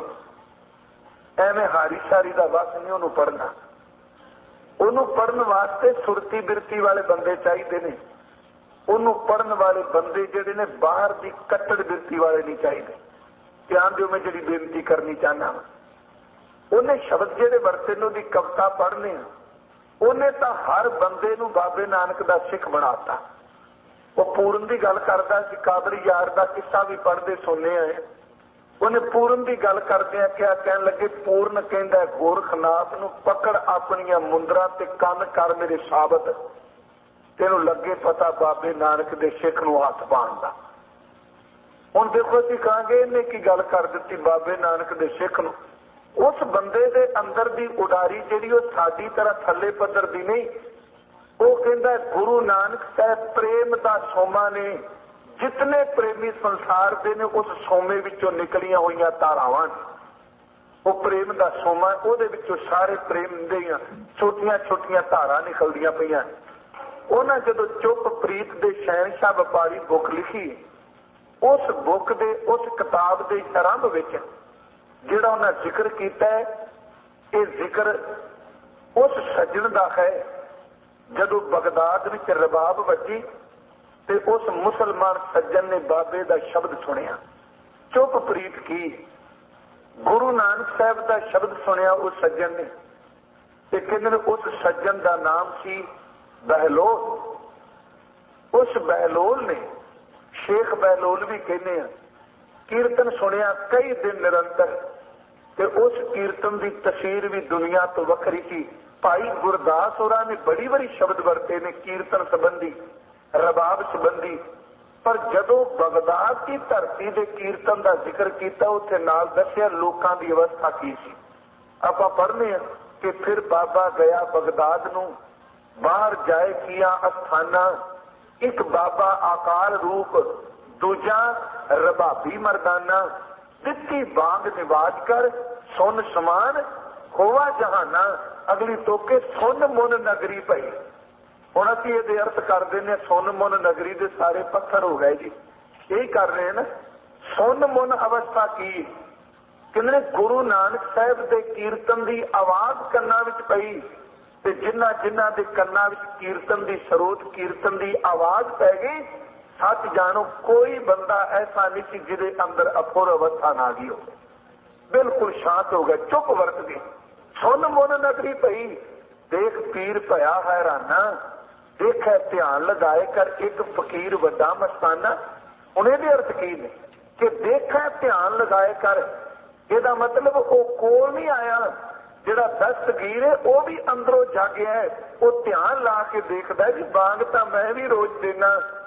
[SPEAKER 1] एवें हारी शारी का बस नहीं उन्होंने पढ़ना। उन्होंने पढ़ने वास्ते सुरती बिरती वाले बंदे चाहिए ने। उन्होंने पढ़ने वाले बंदे जेडे ने बाहर की कट्टड़ बिरती वाले नहीं चाहिए। ध्यान दो, मैं जी बेनती करनी चाहना, उन्हें शब्द जेडे वरते ने उहदी कविता पढ़ने, उन्हें तो हर बंदे नूं बाबे नानक दा सिख बनाता। वो पूरन की गल करता सी, कादरी यार का किस्सा भी पढ़ते सुनने आए। उन्हें पूरन की गल करदे क्या कहन लगे, पूरन कहंदा गोरखनाथ नूं पकड़ अपनियां मुंदरां ते कन कर मेरे साबत, तेनों लगे पता बाबे नानक दे सिख नूं हथ पाउण दा। हुण देखो असीं कहांगे इन्हें की गल कर दित्ती बाबे नानक दे सिख नूं। उस बंदे दे अंदर दी उडारी जिहड़ी ओह साडी तरह थल्ले पੱਧਰ दी नहीं। वो कहंदा गुरु नानक साहब प्रेम दा सोमा ने, जितने प्रेमी संसार दे ने उस सोमे विचों निकलियां होईयां धारावां। वो प्रेम दा सोमा, उहदे विचों सारे प्रेम दीयां छोटियां छोटियां धारा निकलदियां पईयां। उन्हां जदों चुप प्रीत दे शहनशाह व्यापारी बुक लिखी, उस बुक दे उस किताब दे आरंभ विच जिहड़ा उन्हां जिक्र कीता है, ये जिक्र उस सज्जण दा है जदों बगदाद विच रबाब वजी ते उस मुसलमान सज्जन ने बाबे दा शब्द सुनिया, चुप प्रीत की। गुरु नानक साहब दा शब्द सुनिया उस सज्जन ने, ते कहंदे उस सज्जन दा नाम सी बहलोल। उस बहलोल ने, शेख बहलोल भी कहने हैं, कीर्तन सुनिया कई दिन निरंतर, ते उस कीर्तन की तस्वीर भी दुनिया तो वखरी थी। भाई गुरदास होरां ने बड़ी बड़ी शब्द वरते ने कीर्तन संबंधी, रबाब संबंधी, पर जदों बगदाद की धरती दे कीर्तन का जिक्र किया उत्थे नाल दस्सिया लोकां दी अवस्था की सी। आपां पढ़ने कि फिर बाबा गया बगदाद नूं, बाहर जाए किया अस्थाना, एक बाबा आकार रूप, दूजा रबाबी मरदाना, दित्ती बांग निवाज कर सुन समान होवा जहाना, अगली तोके सुन मुन नगरी पई। हुण असीं इहदे अर्थ कर देने सुन मुन नगरी दे सारे पत्थर हो गए जी, यही कर रहे हैं ना। सुन मुन अवस्था की कहंदे गुरु नानक साहब दे कीर्तन की आवाज कन्नां विच पई, ते जिन्हां जिन्हां दे कन्नां विच कीर्तन की सरोत कीर्तन की आवाज पै गई, सच जानो कोई बंदा ऐसा नहीं सी जिहदे अंदर अफुर अवस्था ना गई हो। बिल्कुल शांत हो गए, चुप वरत गए। सुन मुन नगरी पई, देख पीर भया हैराना, देख ध्यान लगाए कर एक फकीर वड्डा मस्ताना। उन्हें भी अर्थ की ने कि देख ध्यान लगाए कर, ਇਹਦਾ मतलब वो कोल नहीं आया, ਜਿਹੜਾ दस्तगीर है वो भी अंदरों जागया है। वो ध्यान ला के देखता है कि बांग तो मैं भी रोज देना,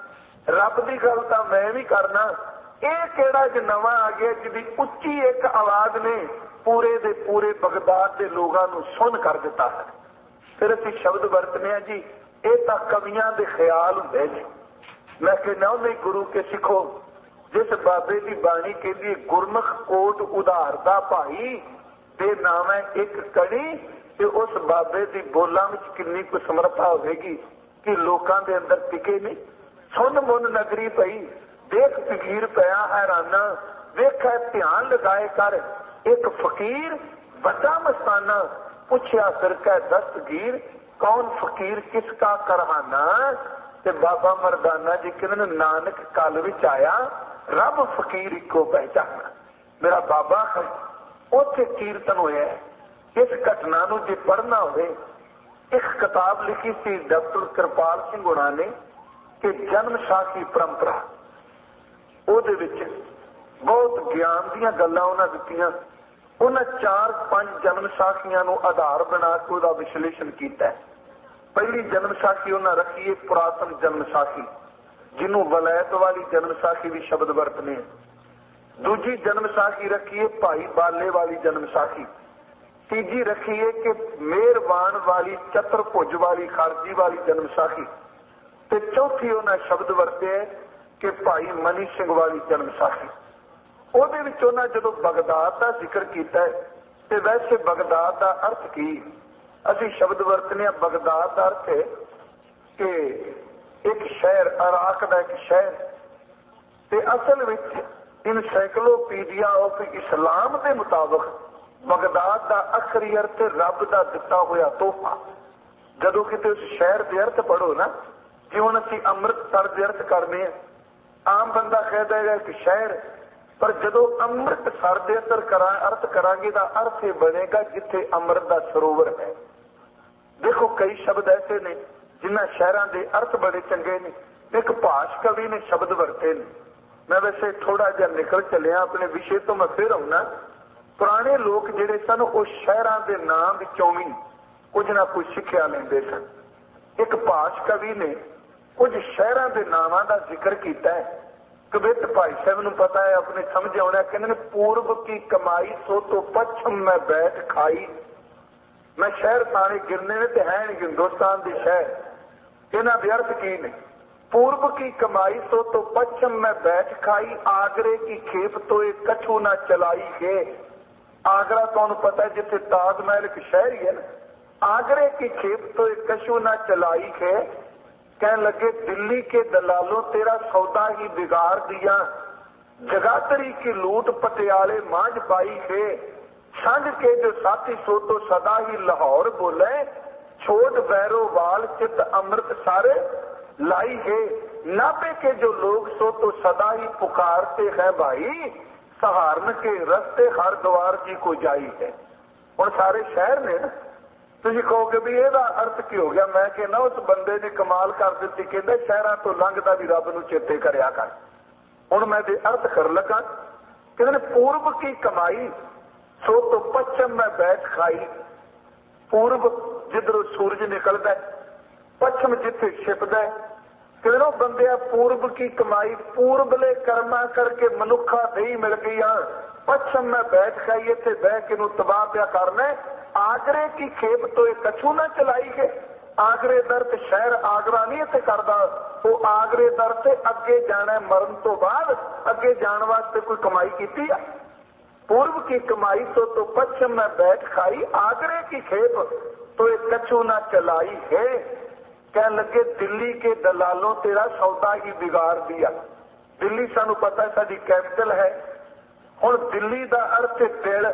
[SPEAKER 1] रब की गल तो मैं भी करना, ये केड़ा ज नवा आ गया जिहदी उच्ची एक आवाज ने पूरे दे पूरे बगदाद के लोगों को सुन कर दिता है। फिर असीं शब्द वरतने जी, ये तो कवियां दे ख्याल हुंदे जी। मैं कहना नहीं गुरु के सिखो, जिस बाबे की बाणी कहती गुरमुख कोट उधार दा भाई दे नाम है एक कड़ी, ते उस बाबे की बोलों में कितनी कुछ समर्था होगी कि लोगों के अंदर टिके नहीं। सुन मुन नगरी पई, देख फकीर पया हैराना, देख ध्यान लगाए कर एक फकीर बड़ा मस्ताना पूछया फिर कै दस्तगीर कौन फकीर किसका करहाना। ते बाबा मरदाना जी कहते नानक कल विच आया रब फकीर इको पहचाना। मेरा बाबा है उथे कीर्तन होया। इस घटना नूं जे पढ़ना होवे, एक किताब लिखी सी डॉक्टर कृपाल सिंह हुणा ने कि जन्म साखी परंपरा। ਉਹਦੇ ਵਿੱਚ बहुत ज्ञान ਦੀਆਂ ਗੱਲਾਂ ਉਹਨਾਂ ਦਿੱਤੀਆਂ। ਉਹਨਾਂ 4-5 ਜਨਮ ਸਾਖੀਆਂ ਨੂੰ ਆਧਾਰ ਬਣਾ ਕੇ ਉਹਦਾ ਵਿਸ਼ਲੇਸ਼ਣ ਕੀਤਾ। ਪਹਿਲੀ ਜਨਮ ਸਾਖੀ ਉਹਨਾਂ ਰੱਖੀ ਹੈ ਪੁਰਾਤਨ ਜਨਮ ਸਾਖੀ, ਜਿਹਨੂੰ ਵਲੈਤ ਵਾਲੀ ਜਨਮ ਸਾਖੀ ਵੀ ਸ਼ਬਦ ਵਰਤਨੇ। ਦੂਜੀ ਜਨਮ ਸਾਖੀ ਰੱਖੀ ਹੈ ਭਾਈ ਬਾਲੇ ਵਾਲੀ ਜਨਮ ਸਾਖੀ। ਤੀਜੀ ਰੱਖੀ ਹੈ ਕਿ ਮਿਹਰਬਾਨ ਵਾਲੀ ਚਤੁਰਭੁਜ ਵਾਲੀ ਖਾਰਜੀ ਵਾਲੀ ਜਨਮ ਸਾਖੀ। ਤੇ ਚੌਥੀ ਉਹਨਾਂ ਸ਼ਬਦ ਵਰਤੇ ਕਿ ਭਾਈ ਮਨੀ ਸਿੰਘ ਵਾਲੀ ਜਨਮ ਸਾਖੀ। ਉਹਦੇ ਵਿੱਚ ਉਹਨਾਂ ਜਦੋਂ ਬਗਦਾਦ ਦਾ ਜ਼ਿਕਰ ਕੀਤਾ ਤੇ ਵੈਸੇ ਬਗਦਾਦ ਦਾ ਅਰਥ ਕੀ, ਅਸੀਂ ਸ਼ਬਦ ਵਰਤਨੇ ਆ। ਬਗਦਾਦ ਦਾ ਅਰਥ ਹੈ ਕਿ ਇੱਕ ਸ਼ਹਿਰ, ਇਰਾਕ ਦਾ ਇੱਕ ਸ਼ਹਿਰ। ਤੇ ਅਸਲ ਵਿੱਚ ਇਨਸਾਈਕਲੋਪੀਡੀਆ ਆਫ ਇਸਲਾਮ ਦੇ ਮੁਤਾਬਕ ਬਗਦਾਦ ਦਾ ਅਖਰੀ ਅਰਥ ਰੱਬ ਦਾ ਦਿੱਤਾ ਹੋਇਆ ਤੋਹਫਾ। ਜਦੋਂ ਕਿਤੇ ਉਸ ਸ਼ਹਿਰ ਦੇ ਅਰਥ ਪੜੋ ਨਾ, ਜੇ ਹੁਣ ਅਸੀਂ ਅੰਮ੍ਰਿਤਸਰ ਦੇ ਅਰਥ ਕਰਨੇ ਆ, ਆਮ ਬੰਦਾ ਕਹਿ ਦੇਗਾ ਇੱਕ ਸ਼ਹਿਰ, ਪਰ ਜਦੋਂ ਅੰਮ੍ਰਿਤਸਰ ਦੇ ਅਰਥ ਕਰਾਂਗੇ ਤਾਂ ਅਰਥ ਇਹ ਬਣੇਗਾ ਜਿੱਥੇ ਅੰਮ੍ਰਿਤ ਦਾ ਸਰੋਵਰ ਹੈ। ਦੇਖੋ ਕਈ ਸ਼ਬਦ ਐਸੇ ਨੇ ਜਿਨ੍ਹਾਂ ਸ਼ਹਿਰਾਂ ਦੇ ਅਰਥ ਬੜੇ ਚੰਗੇ ਨੇ। ਇੱਕ ਭਾਸ਼ ਕਵੀ ਨੇ ਸ਼ਬਦ ਵਰਤੇ ਨੇ। ਮੈਂ ਵੈਸੇ ਥੋੜਾ ਜਿਹਾ ਨਿਕਲ ਚੱਲਿਆ ਆਪਣੇ ਵਿਸ਼ੇ ਤੋਂ, ਮੈਂ ਫਿਰ ਆਉਣਾ। ਪੁਰਾਣੇ ਲੋਕ ਜਿਹੜੇ ਸਨ ਉਹ ਸ਼ਹਿਰਾਂ ਦੇ ਨਾਂ ਵਿੱਚੋਂ ਵੀ ਕੁਝ ਨਾ ਕੁਝ ਸਿੱਖਿਆ ਲੈਂਦੇ ਸਨ। ਇੱਕ ਭਾਸ਼ ਕਵੀ ਨੇ ਕੁਝ ਸ਼ਹਿਰਾਂ ਦੇ ਨਾਵਾਂ ਦਾ ਜ਼ਿਕਰ ਕੀਤਾ ਹੈ। ਕਵਿਤ ਭਾਈ ਸਾਹਿਬ ਨੂੰ ਪਤਾ ਹੈ, ਆਪਣੇ ਸਮਝ ਆਉਣਾ। ਕਹਿੰਦੇ ਨੇ ਪੂਰਬ ਕੀ ਕਮਾਈ ਸੋ ਤੋਂ ਪੱਛਮ ਮੈਂ ਬੈਠ ਖਾਈ। ਮੈਂ ਸ਼ਹਿਰ ਸਾਰੇ ਗਿਰਨੇ ਨੇ ਤੇ ਹੈ ਨਹੀਂ ਹਿੰਦੁਸਤਾਨ ਦੇ ਸ਼ਹਿਰ। ਇਹਨਾਂ ਦੇ ਅਰਥ ਕੀ ਨੇ? पूर्व की कमाई सो तो पश्चिम में बैठ खाई, आगरे की खेप तो एक कछू ना चलाई है। आगरा तुहानू पता है जिथे ताजमहल एक शहर ही है ना। आगरे की खेप तो एक कछू ना चलाई है। कहने लगे दिल्ली के दलालों तेरा सौदा ही बिगाड़ दिया। जगातरी की लूट पटियाले मांझ पाई है। संझ के जो साथी सो तो सदा ही लाहौर बोले, छोड़ बैरोवाल चित अमृत सारे लाई है। नापे के जो लोग सो तो सदा ही पुकारते हैं भाई, सहारन के रस्ते हरद्वार जी को जाई है। हुण सारे शहर ने ना, तुसीं कहोगे भी ਇਹਦਾ अर्थ की हो गया। मैं कहना उस बंदे ने कमाल कर ਦਿੱਤੀ। ਕਹਿੰਦਾ ਸ਼ਹਿਰਾਂ ਤੋਂ ਲੰਘਦਾ ਵੀ ਰੱਬ ਨੂੰ ਚੇਤੇ ਕਰਿਆ ਕਰ। ਹੁਣ ਮੈਂ ਦੇ अर्थ कर लगा। कहते ने पूर्व की कमाई सो तो पश्चिम में बैठ खाई। पूर्व जिधरों सूरज निकलता है, पश्चिम जिथे छिपदा है। कहते बंदे पूर्व की कमाई पूर्वले कर्मा करके मनुखा दही मिल गई। पश्चिम में बैठ खाई, इथे बह के तबाह पिया करना। आगरे की खेप तो एक कछू ना चलाई है। आगरे दर ते शहर आगरा नहीं इत्थे करदा, वो आगरे दर ते अगे जाना मरण तो बाद अगे जाने वास्ते कोई कमाई की है। पूर्व की कमाई तो पश्चिम में बैठ खाई, आगरे की खेप तो एक कछू ना चलाई है। कहने लगे दिल्ली के दलालों तेरा सौदा ही बिगाड़ दिया। दिल्ली सानू पता है साडी कैपिटल है। हुण दिल्ली का अर्थ दिल।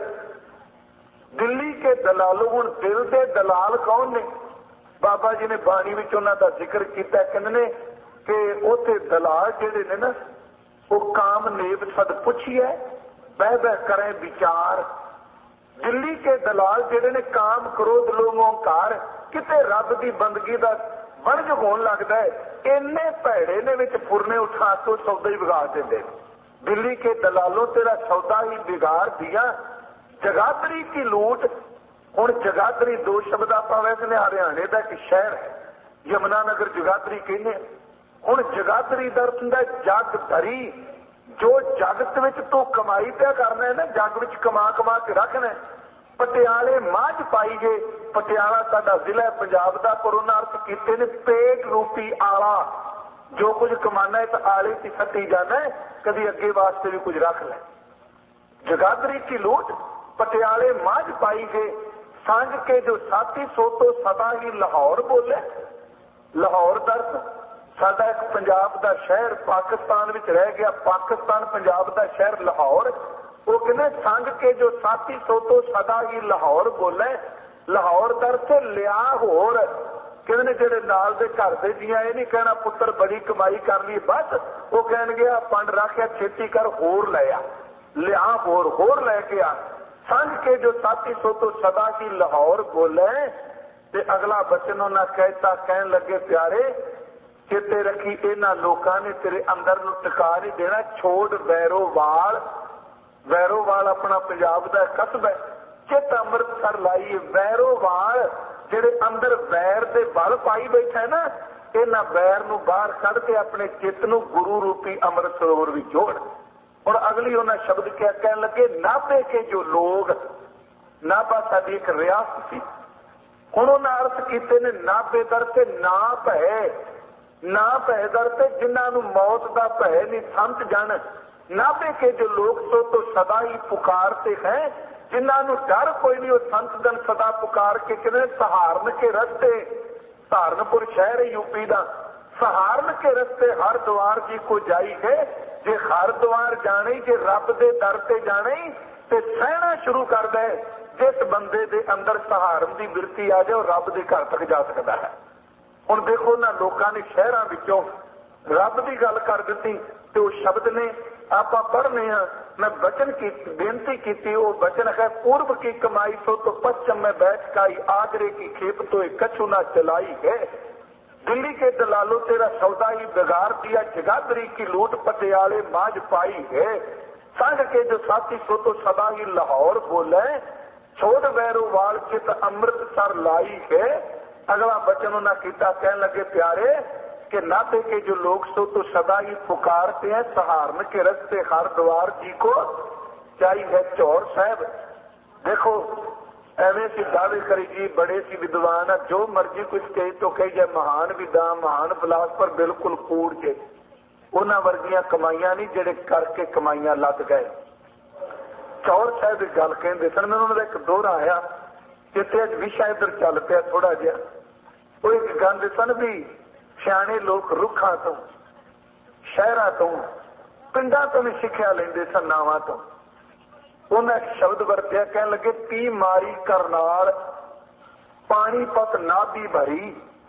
[SPEAKER 1] दिल्ली के दलालों, हुण दिल के दलाल कौन ने? बाबा जी ने बाणी विच उन्हां दा जिक्र किया। कहंदे कि उथे दलाल जिहड़े ने ना, वो कामनेब सद पुछिए बह बह करें विचार। दिल्ली के दलाल जिहड़े ने काम क्रोध लोगों कार किते रब दी बंदगी दा वणज होण लगदा है। इन्ने भैड़े ने विच फुरने उठा तो सौदा ही बिगाड़ देंदे। दिल्ली के दलालों तेरा सौदा ही बिगाड़ दिया। जगाधरी की लूट। हुण जगाधरी दो शब्द आपां वैसे ने हरियाणे दा एक शहर है, यमुनानगर जगाधरी कहने। हुण जगाधरी दा अर्थ हुंदा जग धरी। जो जगत विच तू कमाई पिया करना है ना, जग विच कमा कमा के रखना है। पटियाले मांझ पाई गए। पटियाला साडा जिला है पंजाब का, पर उन्हें अर्थ किए ने पेट रूपी आला। जो कुछ कमाना है तो आले की सटी जाना है, कभी अगे वास्ते भी कुछ रख ले। जगाधरी की लूट पटियाले मांझ पाई गए। सांझ के जो साथी सो तो सदा ही लाहौर बोले। लाहौर दर्द साडा एक पंजाब का शहर पाकिस्तान विच रह गया, पाकिस्तान पंजाब का शहर लाहौर। वो कहने संग के जो साथी सो तो सदा ही लाहौर बोले, लाहौर दर से लिया होर। कहने जेडे नाल दे घर दे जियां ये नहीं कहना पुत्र बड़ी कमाई कर ली बस, वो कहणगे आ पंड रखिया छेती कर होर लिया, लिया होर लैके आ। संग के जो साथी सो तो सदा ही लाहौर बोले। ते अगला बचन उन्हें कहता, कहन लगे प्यारे चेते रखी इन्हां लोकां ने तेरे अंदर नूं टिका नहीं देना। छोड़ वैरोवाल, वैरोवाल अपना पंजाब दा कस्बा है, चित अमृतसर लाई वैरोवाल जेडे अंदर वैर दे बल पाई बैठा है ना, इन्हां वैर नूं बाहर कढ के अपने चित नूं गुरु रूपी अमृत सरोवर विच जोड़। और अगली उन्हें शब्द क्या कहन लगे, नाभे के जो लोग, नाभा साडी एक रियासत सी, हुण उन्हें अर्थ कीते ने नाभे दर ते ना भय, ना भय दर ते जिन्हां नूं मौत दा भय नहीं संत जन। नाभे के जो लोग सो तो सदा ही पुकारते हैं, जिन्हां नूं डर कोई नहीं, वो संत जन सदा पुकार के कहते सहारन के रस्ते, सहारनपुर शहर है यूपी का, सहारन के रस्ते हरद्वार जी को जाई गए। जे हरद्वार जाने, जे रब दे दर ते जाने ते सहना शुरू कर दे, जिस बंदे दे अंदर सहारन की बिरती आ जाए रब दे घर तक जा सकता है। हुण देखो ना लोगों ने शहरों विचों रब की गल कर दी, तो शब्द ने आप पढ़ने हैं। मैं वचन की बेनती की, वो वचन है पूर्व की कमाई सो तो पश्चिम में बैठ काई, आगरे की खेप तो एक कछु ना चलाई है। दिल्ली के दलालों तेरा सौदा ही बिगाड़ दिया, जगाधरी की लूट पटियाले माज पाई है। संग के जो साथी सो तो सदा ही लाहौर बोले, छोड़ वैरोवाल चित अमृतसर लाई है। अगला वचन उन्हें किया, कहने लगे प्यारे कि नाभे के जो लोग सो तो सदा ही पुकारते हैं, सहारन के रस्ते हरद्वार जी को चाहिए है चौर साहब। देखो एवं सी दावे करी जी बड़े सी विद्वान है, जो मर्जी कोई स्टेज तो कही जाए महान विद्वान महान फिलासफर, बिल्कुल कूड़ के उन्हां वर्गियां कमाइयां नहीं जेडे करके कमाइयां लग गए। चौर साहब एक गल कहते सन, मैं उन्होंने एक दोहरा आया जिते अज विषय इधर चल पिया थोड़ा जिहा। वो एक कहते सन भी सियाणे लोग रुखां तो, शहरां तो, पिंडां तो भी सिक्ख्या लैंदे सन नावां तो। उन्हें एक शब्द वरत्या, कहने लगे पी मारी करनाल पानीपत नाभी भरी,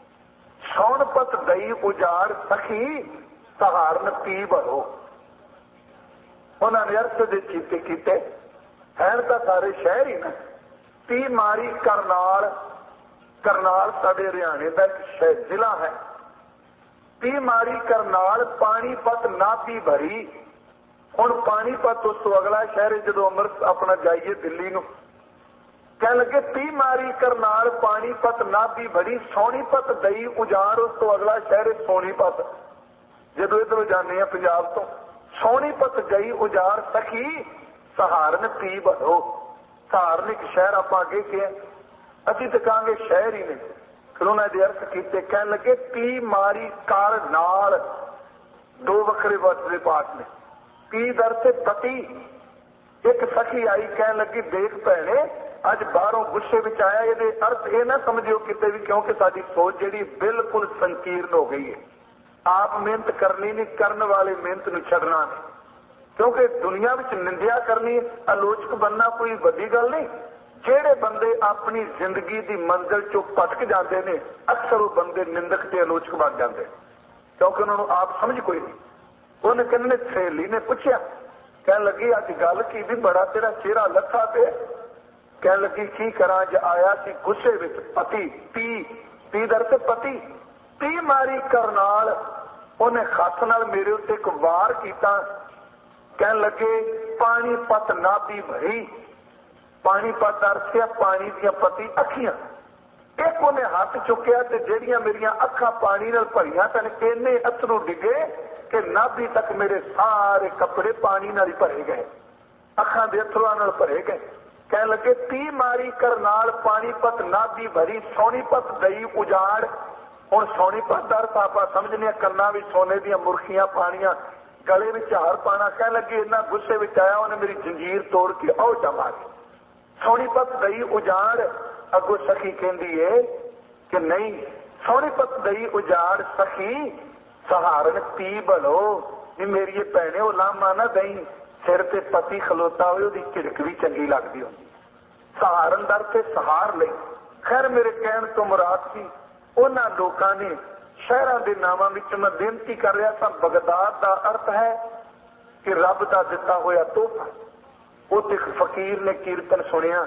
[SPEAKER 1] सौनपत दई उजाड़ सखी सहारन पी भरो। उन्होंने अर्थ दे चीते कीते, हैं तो सारे शहर ही न। पी मारी करनाल, करनाल साडे हरियाणे का एक जिला है। पी मारी करनाल पानीपत नाभी भरी। हुण पानीपत उस तो अगला शहर जो अमृत अपना जाइए दिल्ली नूं, कह लगे पी मारी करनाल पानीपत नाभी भरी, सोनीपत दई उजाड़ उस तो अगला शहर सोनीपत। जो इधरों जाने पंजाब तो सोनीपत गई उजाड़ सखी सहारन पी भरो। सहारन एक शहर आप अगे के असी तो कहांगे शहर ही ने। फिर उन्होंने अर्थ किए, कह लगे पी मारी कर नाल, दो वखरे वरतदे पाठ ने। पी दर से पति, एक सखी आई कह लगी देख भैने अज बाहरों गुस्से विच आया। ये अर्थ ये ना समझियो किते भी, क्योंकि साडी सोच जिहड़ी बिल्कुल संकीर्ण हो गई है। आप मेहनत करनी नहीं, करने वाले मेहनत नूं छड्डना नहीं। क्योंकि दुनिया विच निंदिया करनी, आलोचक बनना कोई वड्डी गल नहीं। जेड़े बंदे अपनी जिंदगी की मंजिल चों भटक जाते हैं, अक्सर वो बंदे निंदक ते आलोचक बन जाते, क्योंकि उन्होंने आप समझ कोई नहीं। उन्हें कहने सहेली ने पूछा, कह लगी अज गल की भी बड़ा तेरा चेहरा लथा पे। कह लगी की करा, ज आया सी गुस्से विच पति, पी पी दर से पति, पी मारी करनाल, उन्हें खत नाल मेरे उत्ते एक वार किया। कह लगे पानीपत नाभी भरी, पानीपत अर्थ है पानी दिया पति अखियां। एक उन्हें हाथ चुकया ते जेड़ियां मेरियां अखां पानी नाल भरियां सन, इन्ने अथरू डिगे कि नाभी तक मेरे सारे कपड़े पानी नाल ही भरे गए, अखां दे अथरुआं नाल भरे गए। कह लगे पी मारी करनाल पानीपत नाभी भरी, सोनीपत दई उजाड़। हुण सोनीपत दा अर्थ आपां समझने कन्नां विच सोने दियां मुरखियां पाणियां, गले विच हार पाना। कह लगे इन्ना गुस्से विच आया, उन्हें मेरी जंजीर तोड़ के औ जा मारी। सोनीपत दई उजाड़। अगो सखी कहती है कि नहीं, सोनीपत दई उजाड़ सखी सहारण पी भलो, नी मेरी भैने वो लामा ना दई, सिर ते पति खलोता हो झिड़क भी चंगी लगती होंगी। सहारण दर से सहार ले। खैर मेरे कहण तो मुराद सी उन्होंने लोगों ने शहरों के नामों में मैं बेनती कर रहा था, बगदाद का अर्थ है कि रब का दिता होया तोहफा। उस एक फकीर ने कीर्तन सुनिया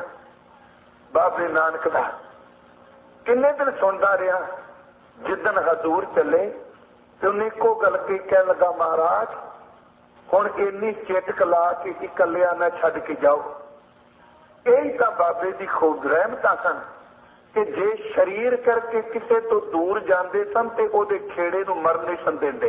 [SPEAKER 1] बाबे नानक का, किन्ने दिन सुनता रहा। जिदन हजूर चले तो उन्हें एको गल के कह लगा, महाराज हुण इन्नी चिटक ला के इकलिया ना छड्ड के जाओ। यही तो बाबे की खूब रहमत सन कि जे शरीर करके किसी तो दूर जाते सन तो उहदे खेड़े नूं मरन नहीं सन देंदे।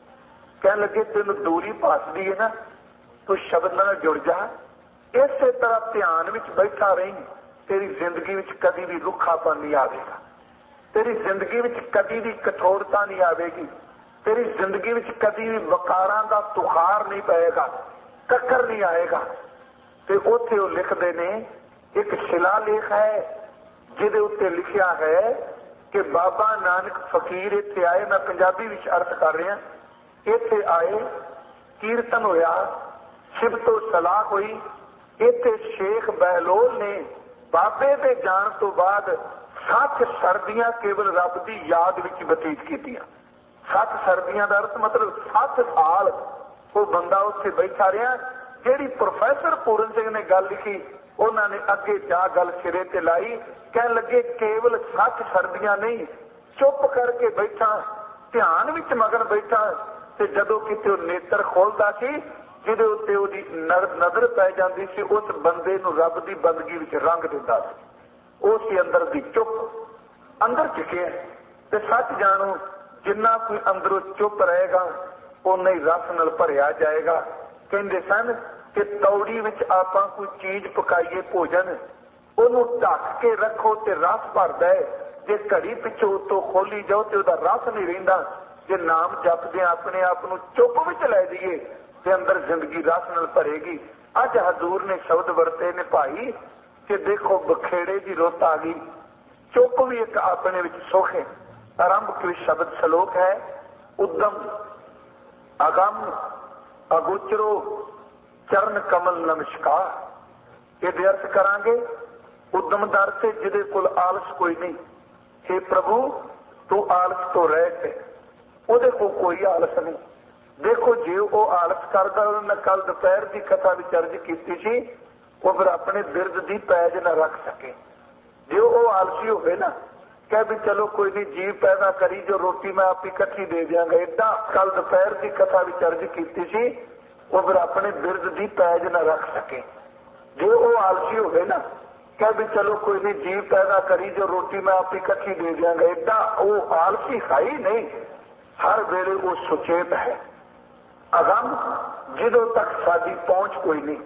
[SPEAKER 1] कह लगे तेन दूरी पासदी है ना, तू शब्द नाल जुड़ जा। इस तरह ध्यान विच बैठा रही, तेरी जिंदगी विच कभी भी रुखापन नहीं आवेगा, तेरी जिंदगी विच कभी भी कठोरता नहीं आवेगी, तेरी जिंदगी विच कभी भी वकारां दा तुखार नहीं पएगा, कक्कर नहीं आएगा। ते उत्थे वो लिखते ने, एक शिलालेख है जिहदे उत्ते लिखिया है कि बाबा नानक फकीर इत्थे आए। मैं पंजाबी विच अर्थ कर रहा। इत्थे आए, कीर्तन होया, सिबतो सलाह हुई। इत्थे शेख बहलोल ने बाबे दे जाण तो बाद 7 सर्दियां केवल रब की याद विच बतीत कीतियां। 7 सर्दियां का अर्थ मतलब 7 साल वो बंदा उत्थे बैठा रहा। जिहड़ी प्रोफैसर पूरन सिंह ने गल लिखी, उन्होंने अगे जा गल सिरे ते लाई। कह लगे केवल 7 सर्दियां नहीं, चुप करके बैठा, ध्यान विच मगन बैठा, ते जदों किते नेत्र खोलदा सी जिहदे उत्ते उहदी नजर पै जांदी सी, उस बंदे नूं रब दी बंदगी विच रंग दिंदा सी। उस अंदर दी चुप अंदर टिके। ते सच जानो, जिन्ना कोई अंदरों चुप रहेगा उन्ना ही रस नाल भरिया जाएगा। कहते सन कि तौड़ी विच आपां कोई चीज पकाईए भोजन, ਉਹਨੂੰ ਢੱਕ के रखो तो रस भरदा है। जे घड़ी पिछों उत्तों खोली जाओ तो ਉਹਦਾ रस नहीं रहिंदा। जे नाम जपदे अपने आप ਨੂੰ चुप विच लै जाइए तो अंदर जिंदगी रस नाल भरेगी। अज हजूर ने शब्द वरते ने भाई कि देखो बखेड़े की रुत आ गई, चुप भी एक अपने विच सुख है। आरंभ कोई शब्द सलोक है, उद्दम अगम अगोचरो चरण कमल नमस्कार। ये अर्थ करांगे। उद्दम दर से जिदे कोल आलस कोई नहीं। हे प्रभु तू आलस तो रहित है, उहदे कोल कोई आलस नहीं। देखो जे वो आलस करदा, मैं कल दोपहर की कथा विच अर्ज कीती सी, वो फिर अपने बिरद की पैज न रख सके। जे वो आलसी होवे ना, कह भी चलो कोई नहीं, जीव पैदा करी जो रोटी मैं आप इकट्ठी दे दियांगा, एदा कल दोपहर की कथा विच अर्ज कीती सी, वो फिर अपने बिरद की पैज न रख सके। जे वो आलसी होवे ना, कह भी चलो कोई नहीं, जीव पैदा करी जो रोटी मैं आप इकट्ठी दे दियांगा, एदा वो आलसी है ही नहीं। हर वेले वो सुचेत है। अगम जिदों तक साडी पहुंच कोई नहीं।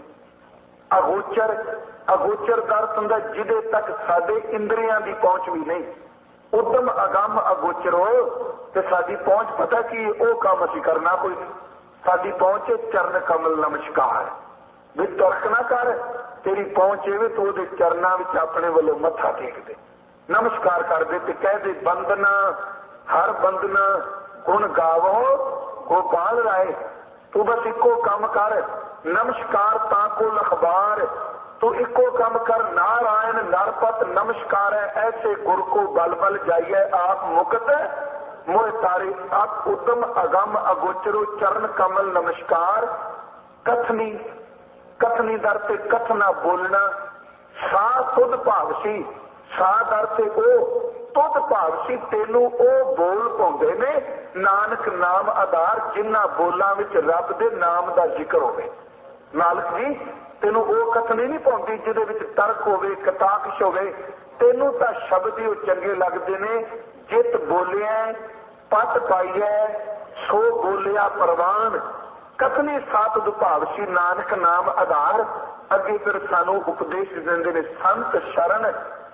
[SPEAKER 1] अगोचर अगोचर का अर्थ हुंदा जिदे तक साडे इंद्रियां की पहुंच भी नहीं। उद्दम अगम अगोचर हो तो साडी पहुंच पता कि वो काम असीं करना कोई नहीं। साडी पहुंच है चरण कमल नमस्कार। भी तर्क ना कर, तेरी पहुंच एवे तो उहदे चरनां विच अपने वालों मत्था टेक दे, नमस्कार कर दे ते कह दे बंदना हर बंदना गुण गावो गोपाल राय। तू बस इको काम कर, नमस्कार ताको लखबार। तू इको काम कर, नारायण नरपत नमस्कार है। ऐसे गुर को बल बल जाइए आप मुक्त मोह तारे। आप उद्दम अगम अगोचरो चरण कमल नमस्कार। कथनी कथनी दर से कथना बोलना। सा तुद भावसी, सा दर से ओ तुद भावसी। तेनू ओ बोल पाउंदे ने नानक नाम आधार, जिन्ना बोलां विच रब दे नाम दा जिक्र होवे। नानक जी तेनू ओ कथनी नहीं पाउंदी जिहदे विच तर्क होवे, कटाक्ष होवे। तेनू तां शब्द ही चंगे लगदे ने। जित बोलिया पत पाईए सो बोलिया परवान। कथनी सात दुभावसी नानक नाम आधार। अगे फिर सानू उपदेश देंदे ने संत शरण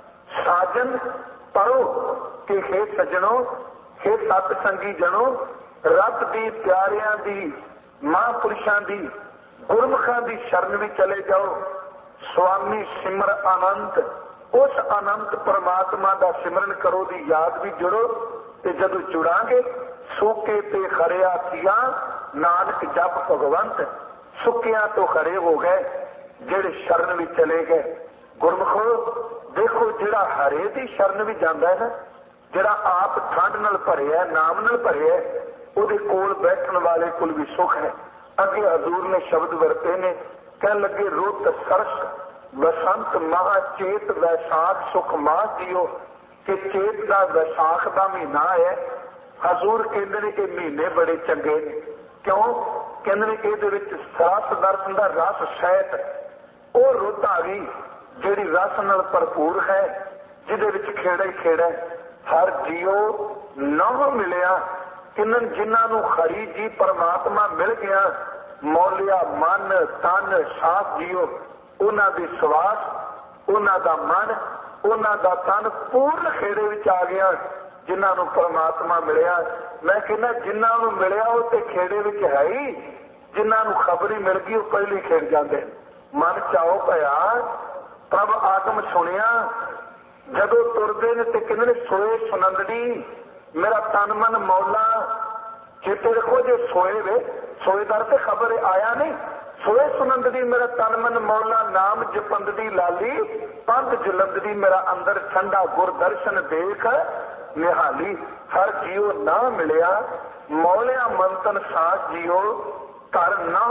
[SPEAKER 1] साजन पढ़ो कि हे सजणो, हे सत संगी जनो, रब दी प्यारियां दी महापुरुषां दी गुरमुखां दी शरण भी चले जाओ। स्वामी सिमर अनंत, उस अनंत परमात्मा का सिमरन करो, दी याद भी जुड़ो। ते जदों जुड़ांगे सूके ते खरिया किया नानक जप भगवंत। सुकिया तो खरे हो गए जेड़े शरण भी चले गए। गुरमुखो देखो जिहड़ा हरे दी शरण भी जांदा है ना, जिहड़ा आप ठंड नाल भरिया नाम नाल भरिया उहदे कोल बैठण वाले कोल भी सुख है। अगे हजूर ने शब्द वरते ने, कह लगे रुत सरस बसंत माह चेत वैसाख सुख माह जियो कि चेत का वैसाख का महीना है। हजूर कहते ने ये महीने बड़े चंगे ने। क्यों कहते ने ये रस दर्शन का रस शैत वो रुत आ गई जिहड़ी रस नाल भरपूर है, जिहदे खेड़ा ही खेड़ा हर जियो नव मिलिया। किन्नन जिन्हों खरी जी परमात्मा मिल गया, मौलिया मन तन साथ जियो उन्हां दी सवास उन्हां दा मन उन्हां दा तन पूर्ण खेड़े विच आ गया जिन्हों परमात्मा मिलिया। मैं कहना जिन्हों मिलिया वो तो खेड़े विच है ही, जिन्हों खबर ही मिल गई वो पहले ही खेड़ जाते। मन चाओ भया प्रभ आगम सुनिया जदों तुरदे ने ते कहंदे ने सोए सुनंदड़ी मेरा तन मन मौला। चेते रखो जे सोए वे सोएदार से खबर आया नहीं। सोए सुनंदड़ी मेरा तन मन मौला नाम जपंदड़ी लाली पंथ जलंदड़ी मेरा अंदर ठंडा गुर दर्शन देख निहाली। हर जियो ना मिलिया मौलिया मंतन साथ जियो कर ना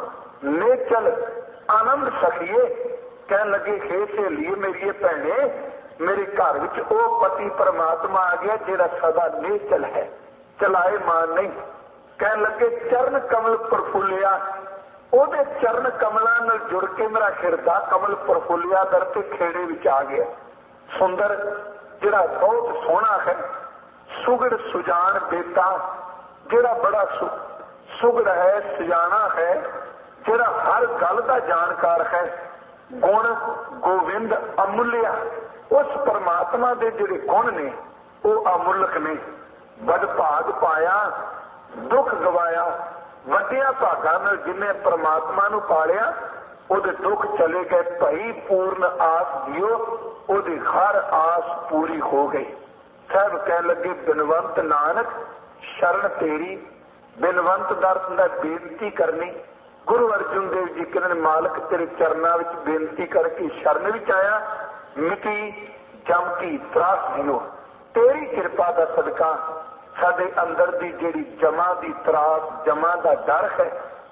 [SPEAKER 1] नेचल आनंद सखिए। कह लगे हे सहेलिए मेरी भैने मेरे घर विच ओ पति परमात्मा आ गया जेड़ा सदा नेचल है, चलाए मान नहीं। कह लगे चरण कमल प्रफुल्लिया ओदे चरण कमलों नाल जुड़ के मेरा हिरदा कमल प्रफुल्लिया दर के खेड़े विच आ गया। सुंदर जेड़ा बहुत सोहना है सुगड़ सुजान बेटा जेड़ा बड़ा सुगड़ है सुजाना है जेड़ा हर गल का जानकार है। गुण गोविंद अमुल्या उस परमात्मा दे जिहड़े गुण ने वो अमुलक ने। बद भाग पाया दुख गवाया वड्डिया भागां नाल जिन्हें परमात्मा नूं पालिया ओदे दुख चले गए। भई पूर्ण आस दियो ओदी हर आस पूरी हो गई। सब कह लगे बिनवंत नानक शरण तेरी। बिनवंत दर्शन दा बेनती करनी। गुरु अर्जुन देव जी कहने मालक तेरे चरणों में बेनती करके शरण विच आया मिटी जम की त्रास दियो। तेरी कृपा का सदका साडे अंदर दी जेड़ी जमा दी त्रास जमा दा डर है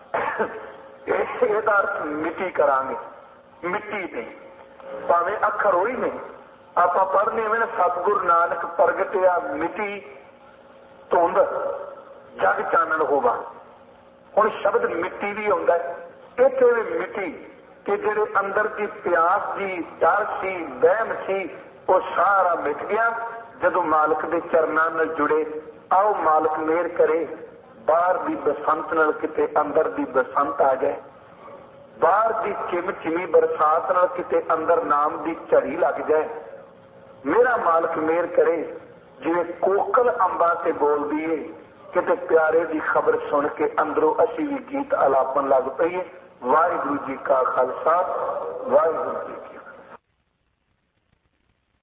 [SPEAKER 1] इसदा अर्थ मिटी करांगे। मिट्टी ने भावें अखर होई ने आपां पढ़ने में सतगुरु नानक प्रगटिया मिटी धुंध जग चानण होवा। हुण शब्द मिट्टी भी आउंदा है इत्थे भी मिट्टी कि जेड़े अंदर की प्यास सी डर सी वहम सी वो सारा मिट गया जदों मालिक दे चरनां नाल जुड़े। आओ मालिक मेहर करे बाहर दी बसंत नाल किते अंदर दी बसंत आ जाए। बाहर दी चिम चिमी बरसात नाल किते अंदर नाम दी झड़ी लग जाए। मेरा मालिक मेहर करे जिवें कोकल अंबां ते बोलदी है किते प्यारे दी खबर सुन के अंदरों असी भी गीत अलापन लग पईए। वाहिगुरू जी का खालसा वाहिगुरू जी की